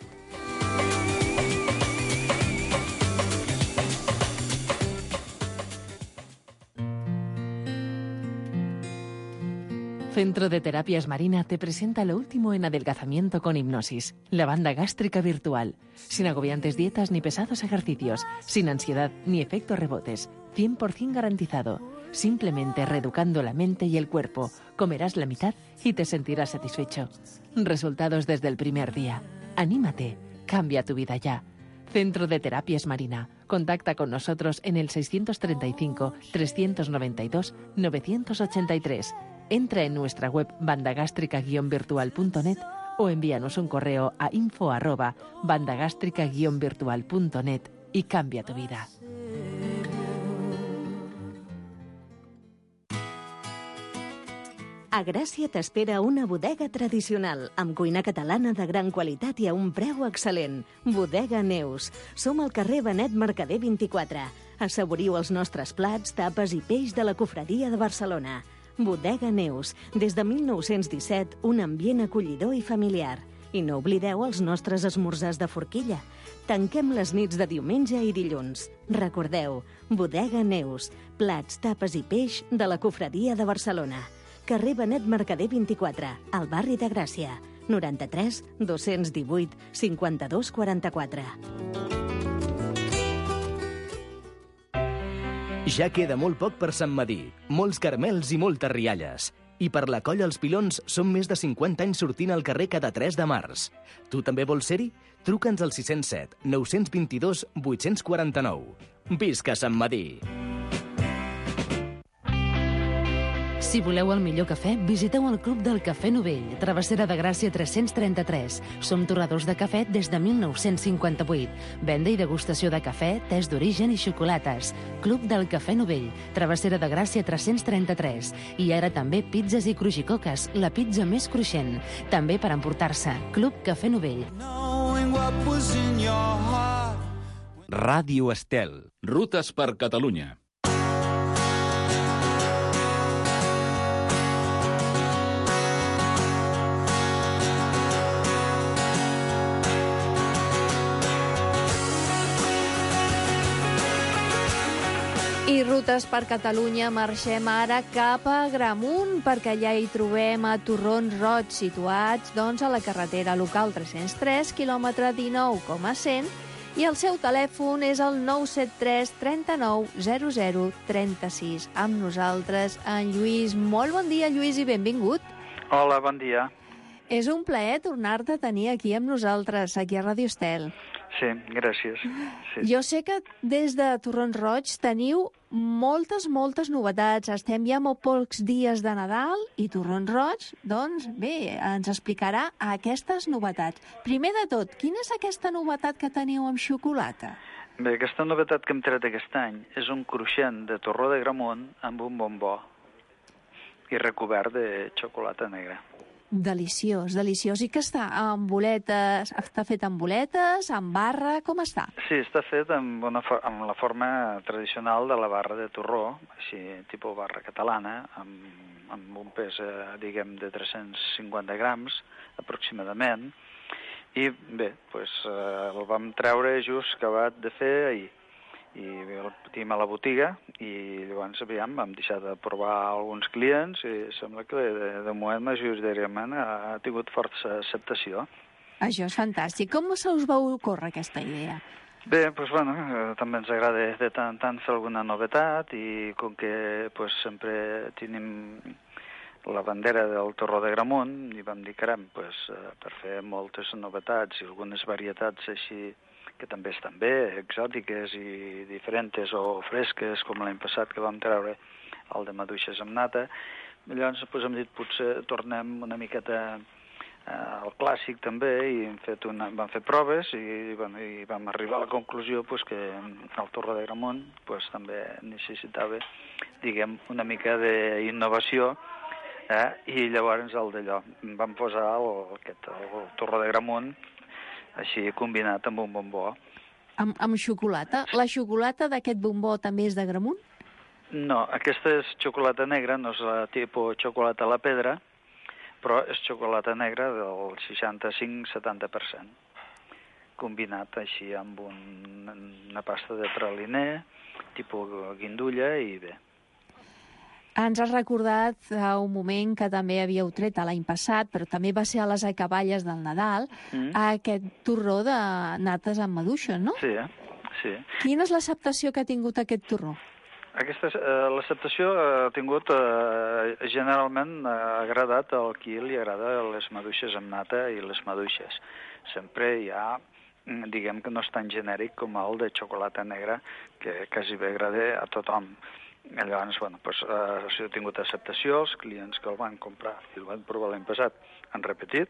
Centro de Terapias Marina te presenta lo último en adelgazamiento con hipnosis, la banda gástrica virtual, sin agobiantes dietas ni pesados ejercicios, sin ansiedad ni efectos rebotes, cien por ciento garantizado. Simplemente reeducando la mente y el cuerpo, comerás la mitad y te sentirás satisfecho. Resultados desde el primer día. Anímate, cambia tu vida ya. Centro de Terapias Marina. Contacta con nosotros en el seiscientos treinta y cinco, trescientos noventa y dos, novecientos ochenta y tres. Entra en nuestra web bandagástrica guion virtual punto net o envíanos un correo a info arroba bandagástrica guion virtual punto net y cambia tu vida. A Gràcia t'espera una bodega tradicional, amb cuina catalana de gran qualitat i a un preu excel·lent. Bodega Neus. Som al carrer Benet Mercader vint-i-quatre. Assaboriu els nostres plats, tapes i peix de la Cofradia de Barcelona. Bodega Neus. Des de mil nou-cents disset, un ambient acollidor i familiar. I no oblideu els nostres esmorzars de forquilla. Tanquem les nits de diumenge i dilluns. Recordeu, Bodega Neus. Plats, tapes i peix de la Cofradia de Barcelona. Carrer Benet Mercader vint-i-quatre, al barri de Gràcia. noranta-tres, dos-cents divuit, cinquanta-dos quaranta-quatre. Ja queda molt poc per Sant Medir, molts caramels i moltes rialles. I per la Colla Els Pilons són més de cinquanta anys sortint al carrer cada tres de març. Tu també vols ser-hi? Truca'ns al sis zero set, nou dos dos, vuit quatre nou. Visca Sant Medir! Si voleu el millor cafè, visiteu el Club del Cafè Novell, Travessera de Gràcia tres-cents trenta-tres. Som torradors de cafè des de mil nou-cents cinquanta-vuit. Venda i degustació de cafè, tés d'origen i xocolates. Club del Cafè Novell, Travessera de Gràcia tres-cents trenta-tres. I ara també pizzas i crujicoques, la pizza més cruixent. També per emportar-se. Club Cafè Novell. Ràdio Estel. Rutes per Catalunya. I Rutes per Catalunya marxem ara cap a Agramunt, perquè allà hi trobem a Torrons Roig, situats doncs, a la carretera local tres-cents tres, quilòmetre dinou coma cent, i el seu telèfon és el nou set tres, trenta-nou, zero zero, trenta-sis. Amb nosaltres, en Lluís. Molt bon dia, Lluís, i benvingut. Hola, bon dia. És un plaer tornar-te a tenir aquí amb nosaltres, aquí a Radio Estel. Sí, gràcies. Sí. Jo sé que des de Torrons Roig teniu moltes, moltes novetats. Estem ja molt pocs dies de Nadal i Torrons Roig, doncs, bé, ens explicarà aquestes novetats. Primer de tot, quina és aquesta novetat que teniu amb xocolata? Bé, aquesta novetat que hem tret aquest any és un cruixent de torró d'Agramunt amb un bombó i recobert de xocolata negra. Deliciós, deliciós. I què està? Amb boletes? Està fet amb boletes? Amb barra? Com està? Sí, està fet amb, una, amb la forma tradicional de la barra de torró, així, tipus barra catalana, amb, amb un pes, eh, diguem, de tres-cents cinquanta grams, aproximadament. I bé, pues, eh, el vam treure just acabat de fer ahir. I el tenim a la botiga i llavors, aviam, vam deixar de provar alguns clients i sembla que de, de moment majoritàriament ha, ha tingut força acceptació. Això és fantàstic. Com se us va ocórrer aquesta idea? Bé, doncs, bueno, també ens agrada de tant en tant fer alguna novetat i com que pues, sempre tenim la bandera del torró d'Agramunt i vam dir, caram, pues, per fer moltes novetats i algunes varietats així que també estan bé, exòtiques i diferents o fresques, com l'any passat que vam treure el de maduixes amb nata. Llavors pues, hem dit, potser tornem una miqueta eh, al clàssic també i hem fet una, vam fer proves i, bueno, i vam arribar a la conclusió pues, que el torró d'Agramunt pues, també necessitava, diguem, una mica d'innovació eh, i llavors el d'allò. Vam posar el, aquest, el torró d'Agramunt així combinat amb un bombó. Amb, amb xocolata? La xocolata d'aquest bombó també és d'Agramunt? No, aquesta és xocolata negra, no és la tipus xocolata a la pedra, però és xocolata negra del seixanta-cinc a setanta per cent, combinat així amb un, una pasta de praliner, tipus guindulla i bé. Ens has recordat un moment que també havíeu tret l'any passat, però també va ser a les acaballes del Nadal, mm. aquest torró de nates amb maduixes, no? Sí, eh? Sí. Quina és l'acceptació que ha tingut aquest torró? Aquesta, eh, l'acceptació ha tingut, eh, generalment ha agradat al qui li agrada les maduixes amb nata i les maduixes. Sempre hi ha, diguem que no és tan genèric com el de xocolata negra, que quasi bé agrada a tothom. Llavors, bueno, pues, eh, ha tingut acceptació, els clients que el van comprar i el van provar l'any passat han repetit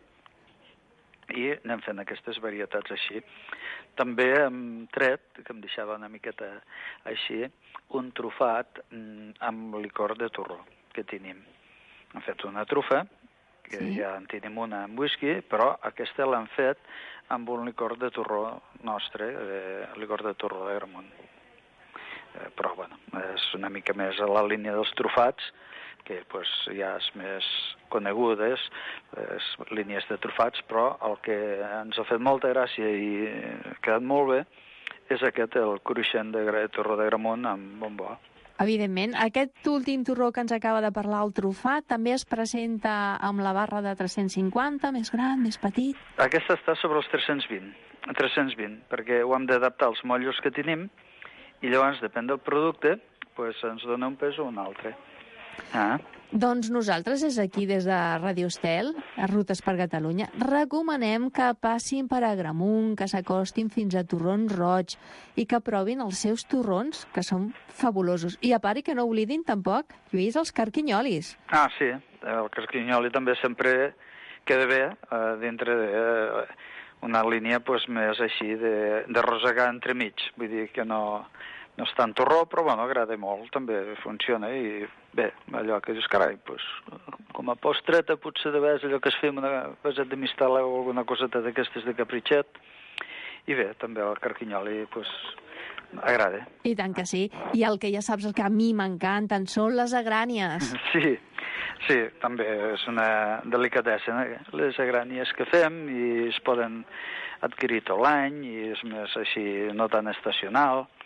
i anem fent aquestes varietats així. També hem tret, que em deixava una miqueta així, un trufat mm, amb licor de torró que tenim. Hem fet una trufa, que sí. Ja en tenim una amb whisky, però aquesta l'hem fet amb un licor de torró nostre, eh, licor de torró d'Agramunt. Eh, però, bueno, és una mica més a la línia dels trufats, que pues, ja és més conegudes, les línies de trufats, però el que ens ha fet molta gràcia i ha quedat molt bé és aquest, el cruixent de torró d'Agramunt amb bombó. Evidentment, aquest últim torró que ens acaba de parlar, el trufat, també es presenta amb la barra de tres-cents cinquanta, més gran, més petit? Aquesta està sobre els tres-cents vint, tres-cents vint, perquè ho hem d'adaptar als motllos que tenim i llavors, depèn del producte, pues, ens dona un pes o un altre. Ah. Doncs nosaltres, és aquí des de Radio Estel, a Rutes per Catalunya, recomanem que passin per Agramunt, que s'acostin fins a Torrons Roig i que provin els seus torrons, que són fabulosos. I a part, i que no oblidin tampoc, Lluís, els carquinyolis. Ah, sí, el carquinyoli també sempre queda bé eh, dintre de... Eh, una línia pues, més així de, de rosegar entremig, vull dir que no, no és tant torró, però bueno, agrada molt, també funciona i bé, allò que dius, carai, pues, com a postreta potser de vegades allò que es fem una peseta de mistela o alguna coseta d'aquestes de capritxet i bé, també el carquinyoli pues, agrada. I tant que sí, i el que ja saps el que a mi m'encanten són les agrànies. Sí, sí, també és una delicadesa, eh? Les agrànies que fem i es poden adquirir tot l'any i és més així, no tan estacional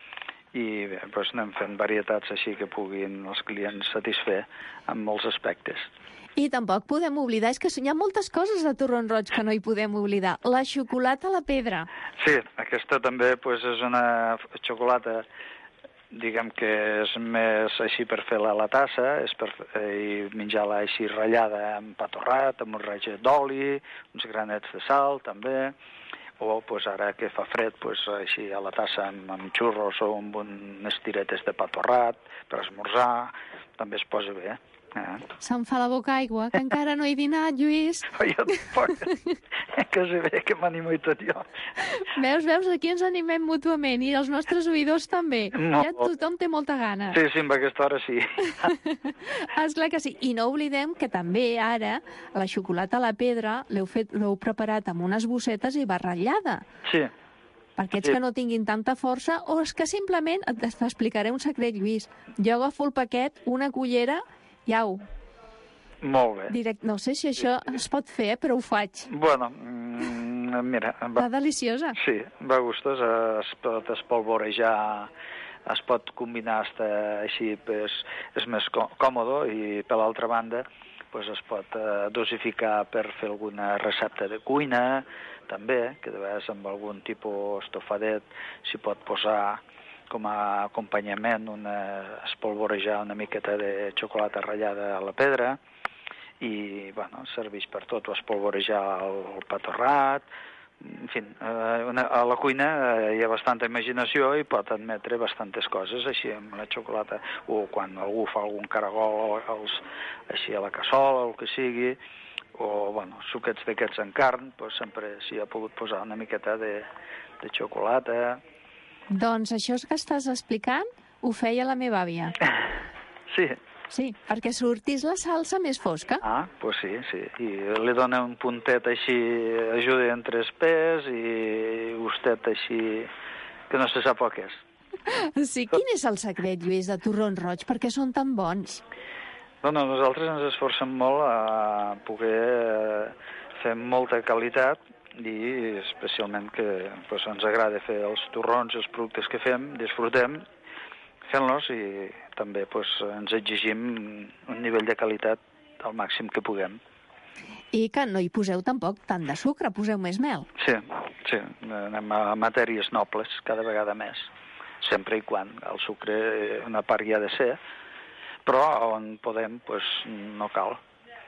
i bé, doncs anem fent varietats així que puguin els clients satisfer en molts aspectes. I tampoc podem oblidar, és que hi ha moltes coses de Torrons Roig que no hi podem oblidar. La xocolata a la pedra. Sí, aquesta també doncs, és una xocolata, diguem que és més així per fer-la a la tassa, és per i menjar-la així ratllada amb pa torrat, amb un raig d'oli, uns granets de sal també, o doncs, ara que fa fred, doncs, així a la tassa amb, amb xurros o amb unes tiretes de pa torrat per esmorzar, també es posa bé. Eh? Se'm fa la boca aigua, que encara no he dinat, Lluís. Jo tampoc, quasi bé que m'animo i tot jo. Veus, veus, aquí ens animem mútuament, i els nostres oïdors també. No. Ja tothom té molta gana. Sí, sí, amb aquesta hora sí. Esclar que sí. I no oblidem que també ara la xocolata a la pedra l'heu fet, l'heu preparat amb unes bossetes i va ratllada. Sí. Per aquests Sí. que no tinguin tanta força, o és que simplement, t'explicaré un secret, Lluís. Jo agafo el paquet, una cullera, i au. Molt bé. Direct, no sé si això es pot fer, però ho faig. Bueno, mm, mira... Va, Està deliciosa. sí, va gustós, es pot espolvorejar, es pot combinar hasta així, pues, és més còmode, i per l'altra banda pues, es pot eh, dosificar per fer alguna recepta de cuina, també, que de vegades amb algun tipus estofadet s'hi pot posar com a acompanyament, una, espolvorejar una miqueta de xocolata ratllada a la pedra, i bueno, serveix per tot, o espolvorejar el, el pa torrat, en fi, eh, una, a la cuina eh, hi ha bastanta imaginació i pot admetre bastantes coses, així amb la xocolata, o quan algú fa algun caragol, o els, així a la cassola, o el que sigui, o bueno, suquets d'aquests en carn, doncs sempre s'hi ha pogut posar una miqueta de, de xocolata. Doncs això que estàs explicant ho feia la meva àvia. Sí. Sí, perquè sortís la salsa més fosca. Ah, doncs pues sí, sí. I li dona un puntet així, ajuda entre espès i gustet així, que no se sap el que és. Sí, quin és el secret, Lluís, de Torrons Roig? Perquè són tan bons? Bueno, nosaltres ens esforcem molt a poder fer molta qualitat, i especialment que pues, ens agrada fer els torrons i els productes que fem, disfrutem fent-los, i també pues, ens exigim un nivell de qualitat al màxim que puguem. I que no hi poseu tampoc tant de sucre, poseu més mel. Sí, sí, anem a matèries nobles cada vegada més, sempre i quan el sucre una part hi ha de ser, però on podem pues, no cal.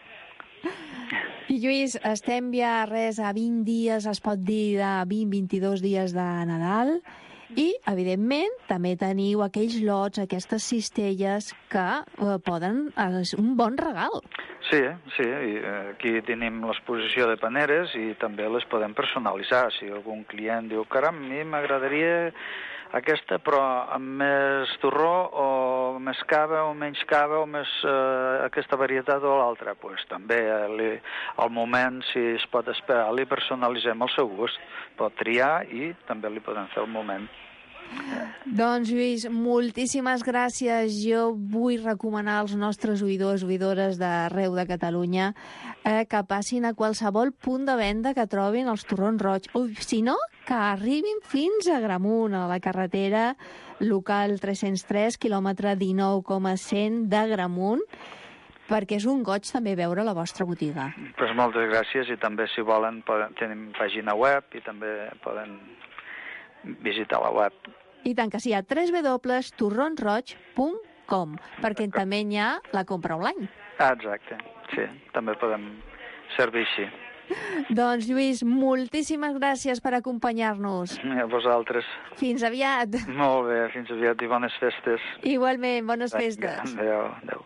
I Lluís, estem ja res a vint dies, es pot dir de vint a vint-i-dos dies de Nadal, i, evidentment, també teniu aquells lots, aquestes cistelles que eh, poden... és un bon regal. Sí, sí, i aquí tenim l'exposició de paneres i també les podem personalitzar. Si algun client diu, caram, a mi m'agradaria aquesta, però amb més torró o més cava o menys cava o més eh, aquesta varietat o l'altra, pues, també eh, li, al moment, si es pot esperar, li personalitzem el seu gust. Pot triar i també li podem fer el moment. Doncs, Lluís, moltíssimes gràcies. Jo vull recomanar als nostres oïdors, oïdores d'arreu de Catalunya eh, que passin a qualsevol punt de venda que trobin els Torrons Roig. O, si no, que arribin fins a Gramunt, a la carretera local tres-cents tres, quilòmetre dinou coma cent de Gramunt, perquè és un goig també veure la vostra botiga. Pues moltes gràcies, i també, si volen, poden, tenim pàgina web i també poden visitar la web. I tant que sí, a w w w punt torrons roig punt com, perquè també hi ha la compra online. Ah, exacte, sí, també podem servir així. Doncs, Lluís, moltíssimes gràcies per acompanyar-nos. A vosaltres. Fins aviat. Molt bé, fins aviat i bones festes. Igualment, bones festes. Adéu, adéu.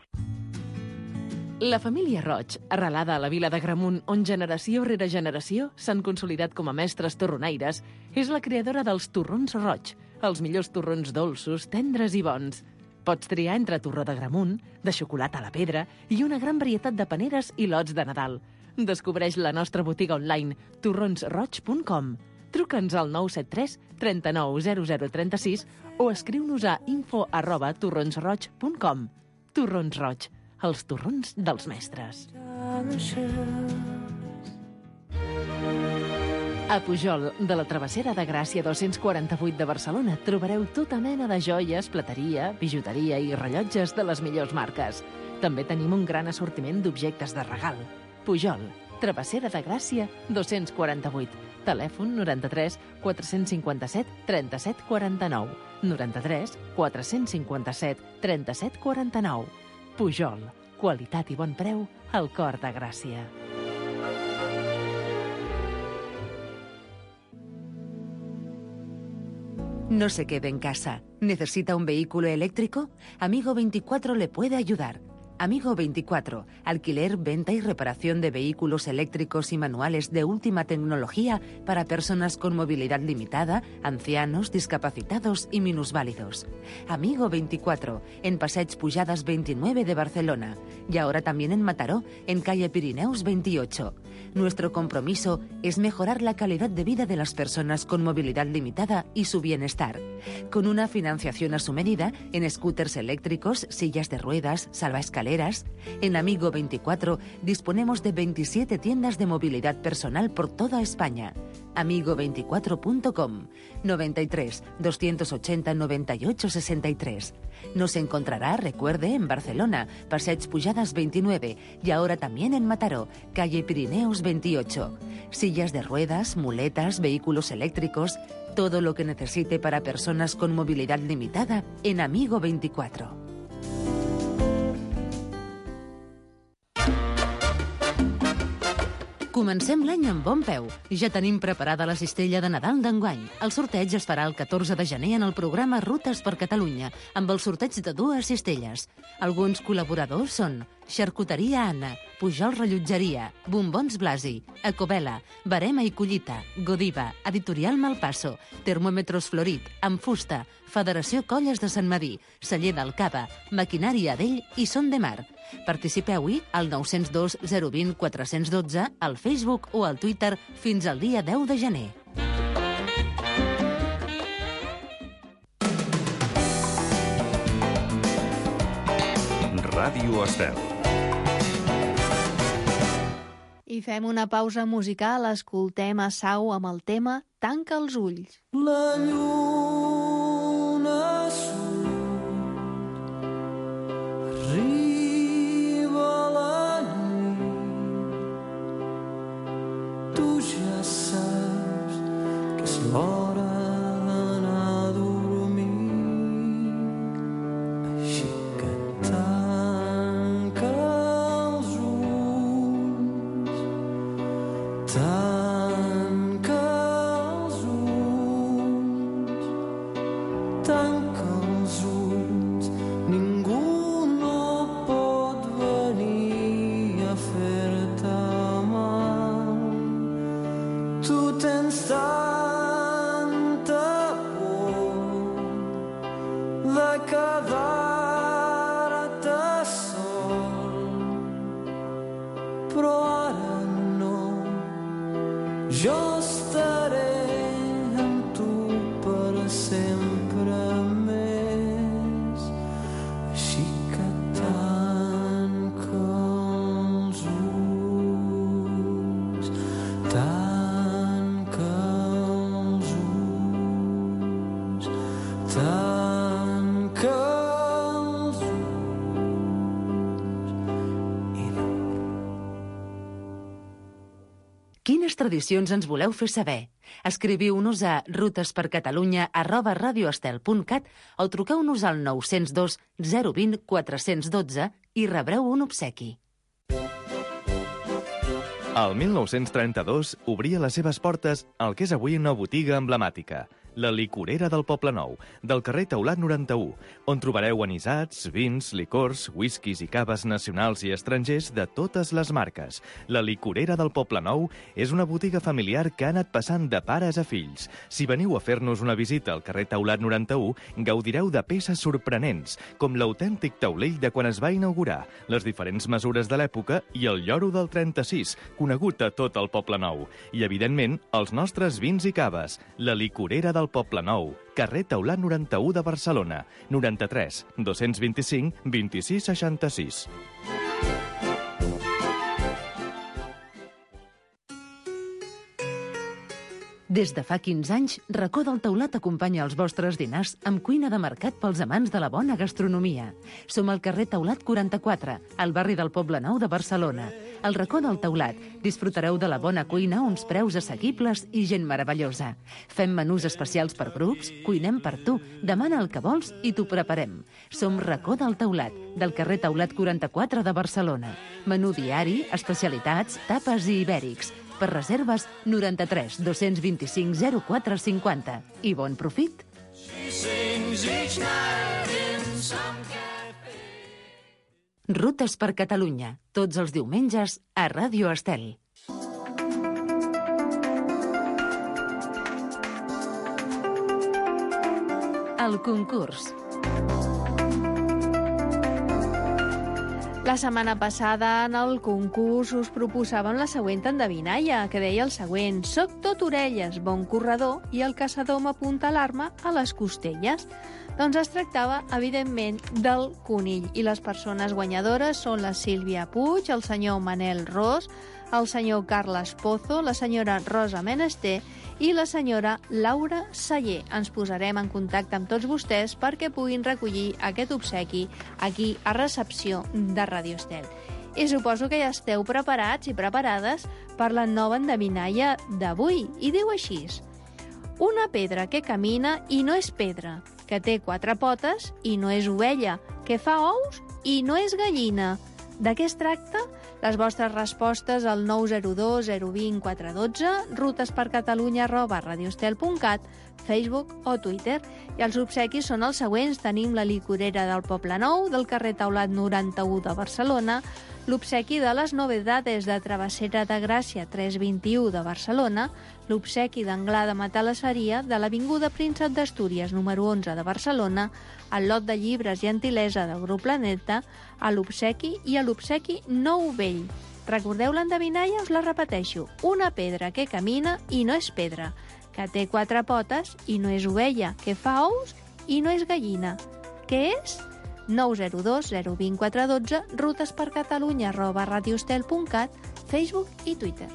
La família Roig, arrelada a la vila de Gramunt, on generació rere generació s'han consolidat com a mestres torronaires, és la creadora dels Torrons Roig, els millors torrons dolços, tendres i bons. Pots triar entre torró de Gramunt, de xocolata a la pedra i una gran varietat de paneres i lots de Nadal. Descobreix la nostra botiga online torrons roig punt com. Truca'ns al nou set tres, trenta-nou, zero zero, trenta-sis o escriu-nos a info arroba torronsroig punt com. Torrons Roig, els torrons dels mestres. A Pujol, de la Travessera de Gràcia dos-cents quaranta-vuit de Barcelona, trobareu tota mena de joies, plateria, bijuteria i rellotges de les millors marques. També tenim un gran assortiment d'objectes de regal. Pujol, Travessera de Gràcia dos-cents quaranta-vuit. Telèfon noranta-tres quatre-cents cinquanta-set trenta-set quaranta-nou. noranta-tres quatre-cents cinquanta-set trenta-set quaranta-nou. Pujol, qualitat i bon preu al cor de Gràcia. ¿No se quede en casa? ¿Necesita un vehículo eléctrico? Amigo veinticuatro le puede ayudar. Amigo veinticuatro, alquiler, venta y reparación de vehículos eléctricos y manuales de última tecnología para personas con movilidad limitada, ancianos, discapacitados y minusválidos. Amigo veinticuatro, en Passeig Pujadas veintinueve de Barcelona y ahora también en Mataró, en calle Pirineus veintiocho. Nuestro compromiso es mejorar la calidad de vida de las personas con movilidad limitada y su bienestar, con una financiación a su medida en scooters eléctricos, sillas de ruedas, salvaescaleras. En Amigo veinticuatro disponemos de veintisiete tiendas de movilidad personal por toda España. amigo veinticuatro punto com, noventa y tres, doscientos ochenta, noventa y ocho, sesenta y tres. Nos encontrará, recuerde, en Barcelona, Passeig Pujadas veintinueve y ahora también en Mataró, calle Pirineus veintiocho. Sillas de ruedas, muletas, vehículos eléctricos, todo lo que necesite para personas con movilidad limitada en Amigo veinticuatro. Comencem l'any amb bon peu. Ja tenim preparada la cistella de Nadal d'enguany. El sorteig es farà el catorze de gener en el programa Rutes per Catalunya, amb el sorteig de dues cistelles. Alguns col·laboradors són Xarcuteria Anna, Pujol Rellotgeria, Bombons Blasi, Ecovela, Barema i Collita, Godiva, Editorial Malpasso, Termòmetres Florit, Amb Fusta, Federació Colles de Sant Madí, Celler del Cava, Maquinària Adell i Son de Mar. Participeu-hi al nou zero dos zero dos zero quatre un dos al Facebook o al Twitter fins al dia deu de gener. Ràdio Estel. I fem una pausa musical, escoltem a Sau amb el tema Tanca els ulls. La lluna sud arriba la nit, tu ja saps que és l'hora d'anar a dormir, així que tanca els ulls, tanca els ulls, tanca els ulls, ningú no pot venir a fer-te mal. Tu tens tanta por de quedar-te sol, però ara no, jo estaré amb tu per sempre més, així que tanca els ulls, tanca els ulls, tanca els Quines tradicions ens voleu fer saber? Escriviu-nos a rutespercatalunya arroba radioestel punt cat o truqueu-nos al nou zero dos zero dos zero quatre un dos i rebreu un obsequi. El mil nou-cents trenta-dos obria les seves portes al que és avui una botiga emblemàtica, la Licorera del Poblenou, del carrer Taulat noranta-u, on trobareu anisats, vins, licors, whiskies i caves nacionals i estrangers de totes les marques. La Licorera del Poblenou és una botiga familiar que ha anat passant de pares a fills. Si veniu a fer-nos una visita al carrer Taulat noranta-u, gaudireu de peces sorprenents, com l'autèntic taulell de quan es va inaugurar, les diferents mesures de l'època i el lloro del trenta-sis, conegut a tot el Poblenou. I, evidentment, els nostres vins i caves. La Licorera del Poblenou, carrer Taulat noranta-u de Barcelona, noranta-tres, dos-cents vint-i-cinc, vint-i-sis seixanta-sis. Des de fa quinze anys, Racó del Teulat acompanya els vostres dinars amb cuina de mercat pels amants de la bona gastronomia. Som al carrer Teulat quaranta-quatre, al barri del Poblenou de Barcelona. Al Racó del Teulat disfrutareu de la bona cuina a uns preus assequibles i gent meravellosa. Fem menús especials per grups, cuinem per tu, demana el que vols i t'ho preparem. Som Racó del Teulat, del carrer Teulat quaranta-quatre de Barcelona. Menú diari, especialitats, tapes i ibèrics. Per reserves, noranta-tres dos-cents vint-i-cinc zero quatre cinquanta. I bon profit! Rutes per Catalunya, tots els diumenges a Ràdio Estel. El concurs. La setmana passada, en el concurs, us proposàvem la següent endevinalla, que deia el següent: soc tot orelles, bon corredor, i el caçador m'apunta l'arma a les costelles. Doncs es tractava, evidentment, del conill. I les persones guanyadores són la Sílvia Puig, el senyor Manel Ros, el senyor Carles Pozo, la senyora Rosa Menester i la senyora Laura Saller. Ens posarem en contacte amb tots vostès perquè puguin recollir aquest obsequi aquí a recepció de Ràdio Estel. I suposo que ja esteu preparats i preparades per la nova endevinalla d'avui. I diu així: una pedra que camina i no és pedra, que té quatre potes i no és ovella, que fa ous i no és gallina. De què es tracta? Les vostres respostes al nou zero dos zero dos zero quatre un dos, rutespercatalunya arroba radioestel punt cat, Facebook o Twitter. I els obsequis són els següents. Tenim la licorera del Poblenou, del carrer Teulat noranta-u de Barcelona, l'obsequi de les novedades de Travessera de Gràcia tres vint-i-u de Barcelona, l'obsequi d'Anglada Matalasseria de l'Avinguda Príncep d'Astúries número onze de Barcelona, el lot de llibres i antilesa del Grup Planeta, a l'obsequi i a l'obsequi Nou Vell. Recordeu l'endevinalla? Us la repeteixo. Una pedra que camina i no és pedra, que té quatre potes i no és ovella, que fa ous i no és gallina. Què és? nou zero dos zero dos quatre un dos, rutespercatalunya arroba radioestel punt cat, Facebook i Twitter.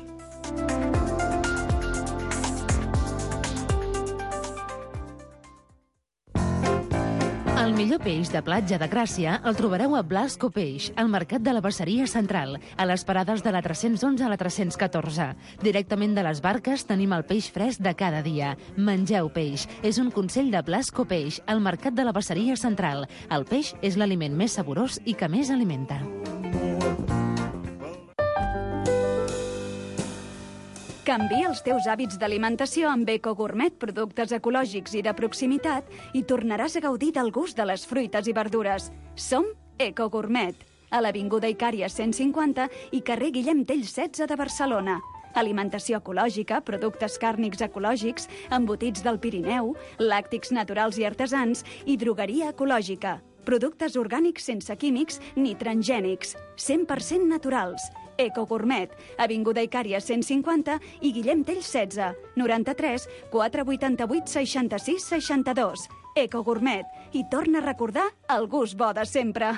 El millor peix de platja de Gràcia el trobareu a Blasco Peix, al mercat de la Basseria Central, a les parades de la tres-cents onze a la tres-cents catorze. Directament de les barques tenim el peix fresc de cada dia. Mengeu peix. És un consell de Blasco Peix, al mercat de la Basseria Central. El peix és l'aliment més saborós i que més alimenta. Canvia els teus hàbits d'alimentació amb EcoGourmet, productes ecològics i de proximitat, i tornaràs a gaudir del gust de les fruites i verdures. Som EcoGourmet, a l'Avinguda Icària cent cinquanta i carrer Guillem Tell setze de Barcelona. Alimentació ecològica, productes càrnics ecològics, embotits del Pirineu, làctics naturals i artesans i drogueria ecològica. Productes orgànics sense químics ni transgènics, cent per cent naturals. EcoGourmet, Avinguda Icària cent cinquanta i Guillem Tell setze, noranta-tres quatre vuitanta-vuit seixanta-sis seixanta-dos. EcoGourmet, i torna a recordar el gust bo de sempre.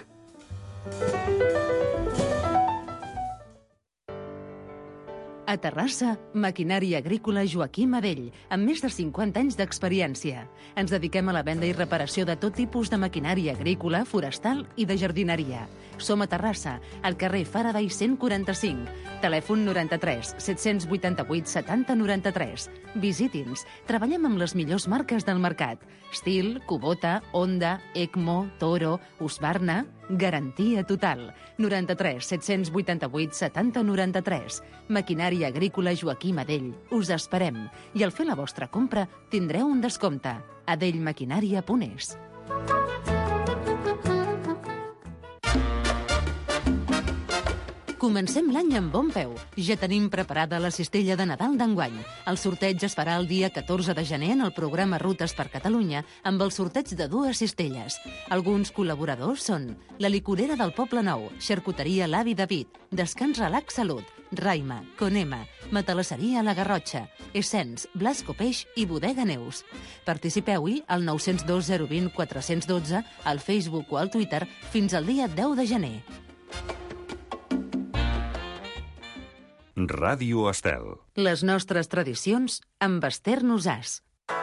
A Terrassa, Maquinària Agrícola Joaquim Adell, amb més de cinquanta anys d'experiència. Ens dediquem a la venda i reparació de tot tipus de maquinària agrícola, forestal i de jardineria. Som a Terrassa, al carrer Faraday cent quaranta-cinc. Telèfon noranta-tres set-cents vuitanta-vuit setanta noranta-tres. Visiti'ns. Treballem amb les millors marques del mercat. Stihl, Kubota, Honda, Ecmo, Toro, Husqvarna. Garantia total. noranta-tres set-cents vuitanta-vuit setanta noranta-tres. Maquinària Agrícola Joaquim Adell. Us esperem. I al fer la vostra compra tindreu un descompte. adellmaquinària punt es. Comencem l'any amb bon peu. Ja tenim preparada la cistella de Nadal d'enguany. El sorteig es farà el dia catorze de gener en el programa Rutes per Catalunya amb el sorteig de dues cistelles. Alguns col·laboradors són la licorera del Poblenou, xarcuteria l'Avi David, Descans Relax Salut, Raima, Conema, Matalasseria La Garrotxa, Essens, Blasco Peix i Bodega Neus. Participeu-hi al nou zero dos zero dos zero quatre un dos, al Facebook o al Twitter fins al dia deu de gener. Ràdio Estel. Les nostres tradicions amb Esther Nosàs.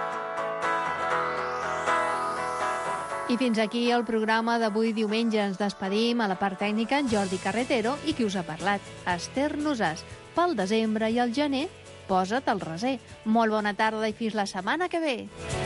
I fins aquí el programa d'avui diumenge. Ens despedim. A la part tècnica, en Jordi Carretero, i qui us ha parlat, Esther Nosàs. Pel desembre i el gener, posa't al reser. Molt bona tarda i fins la setmana que ve.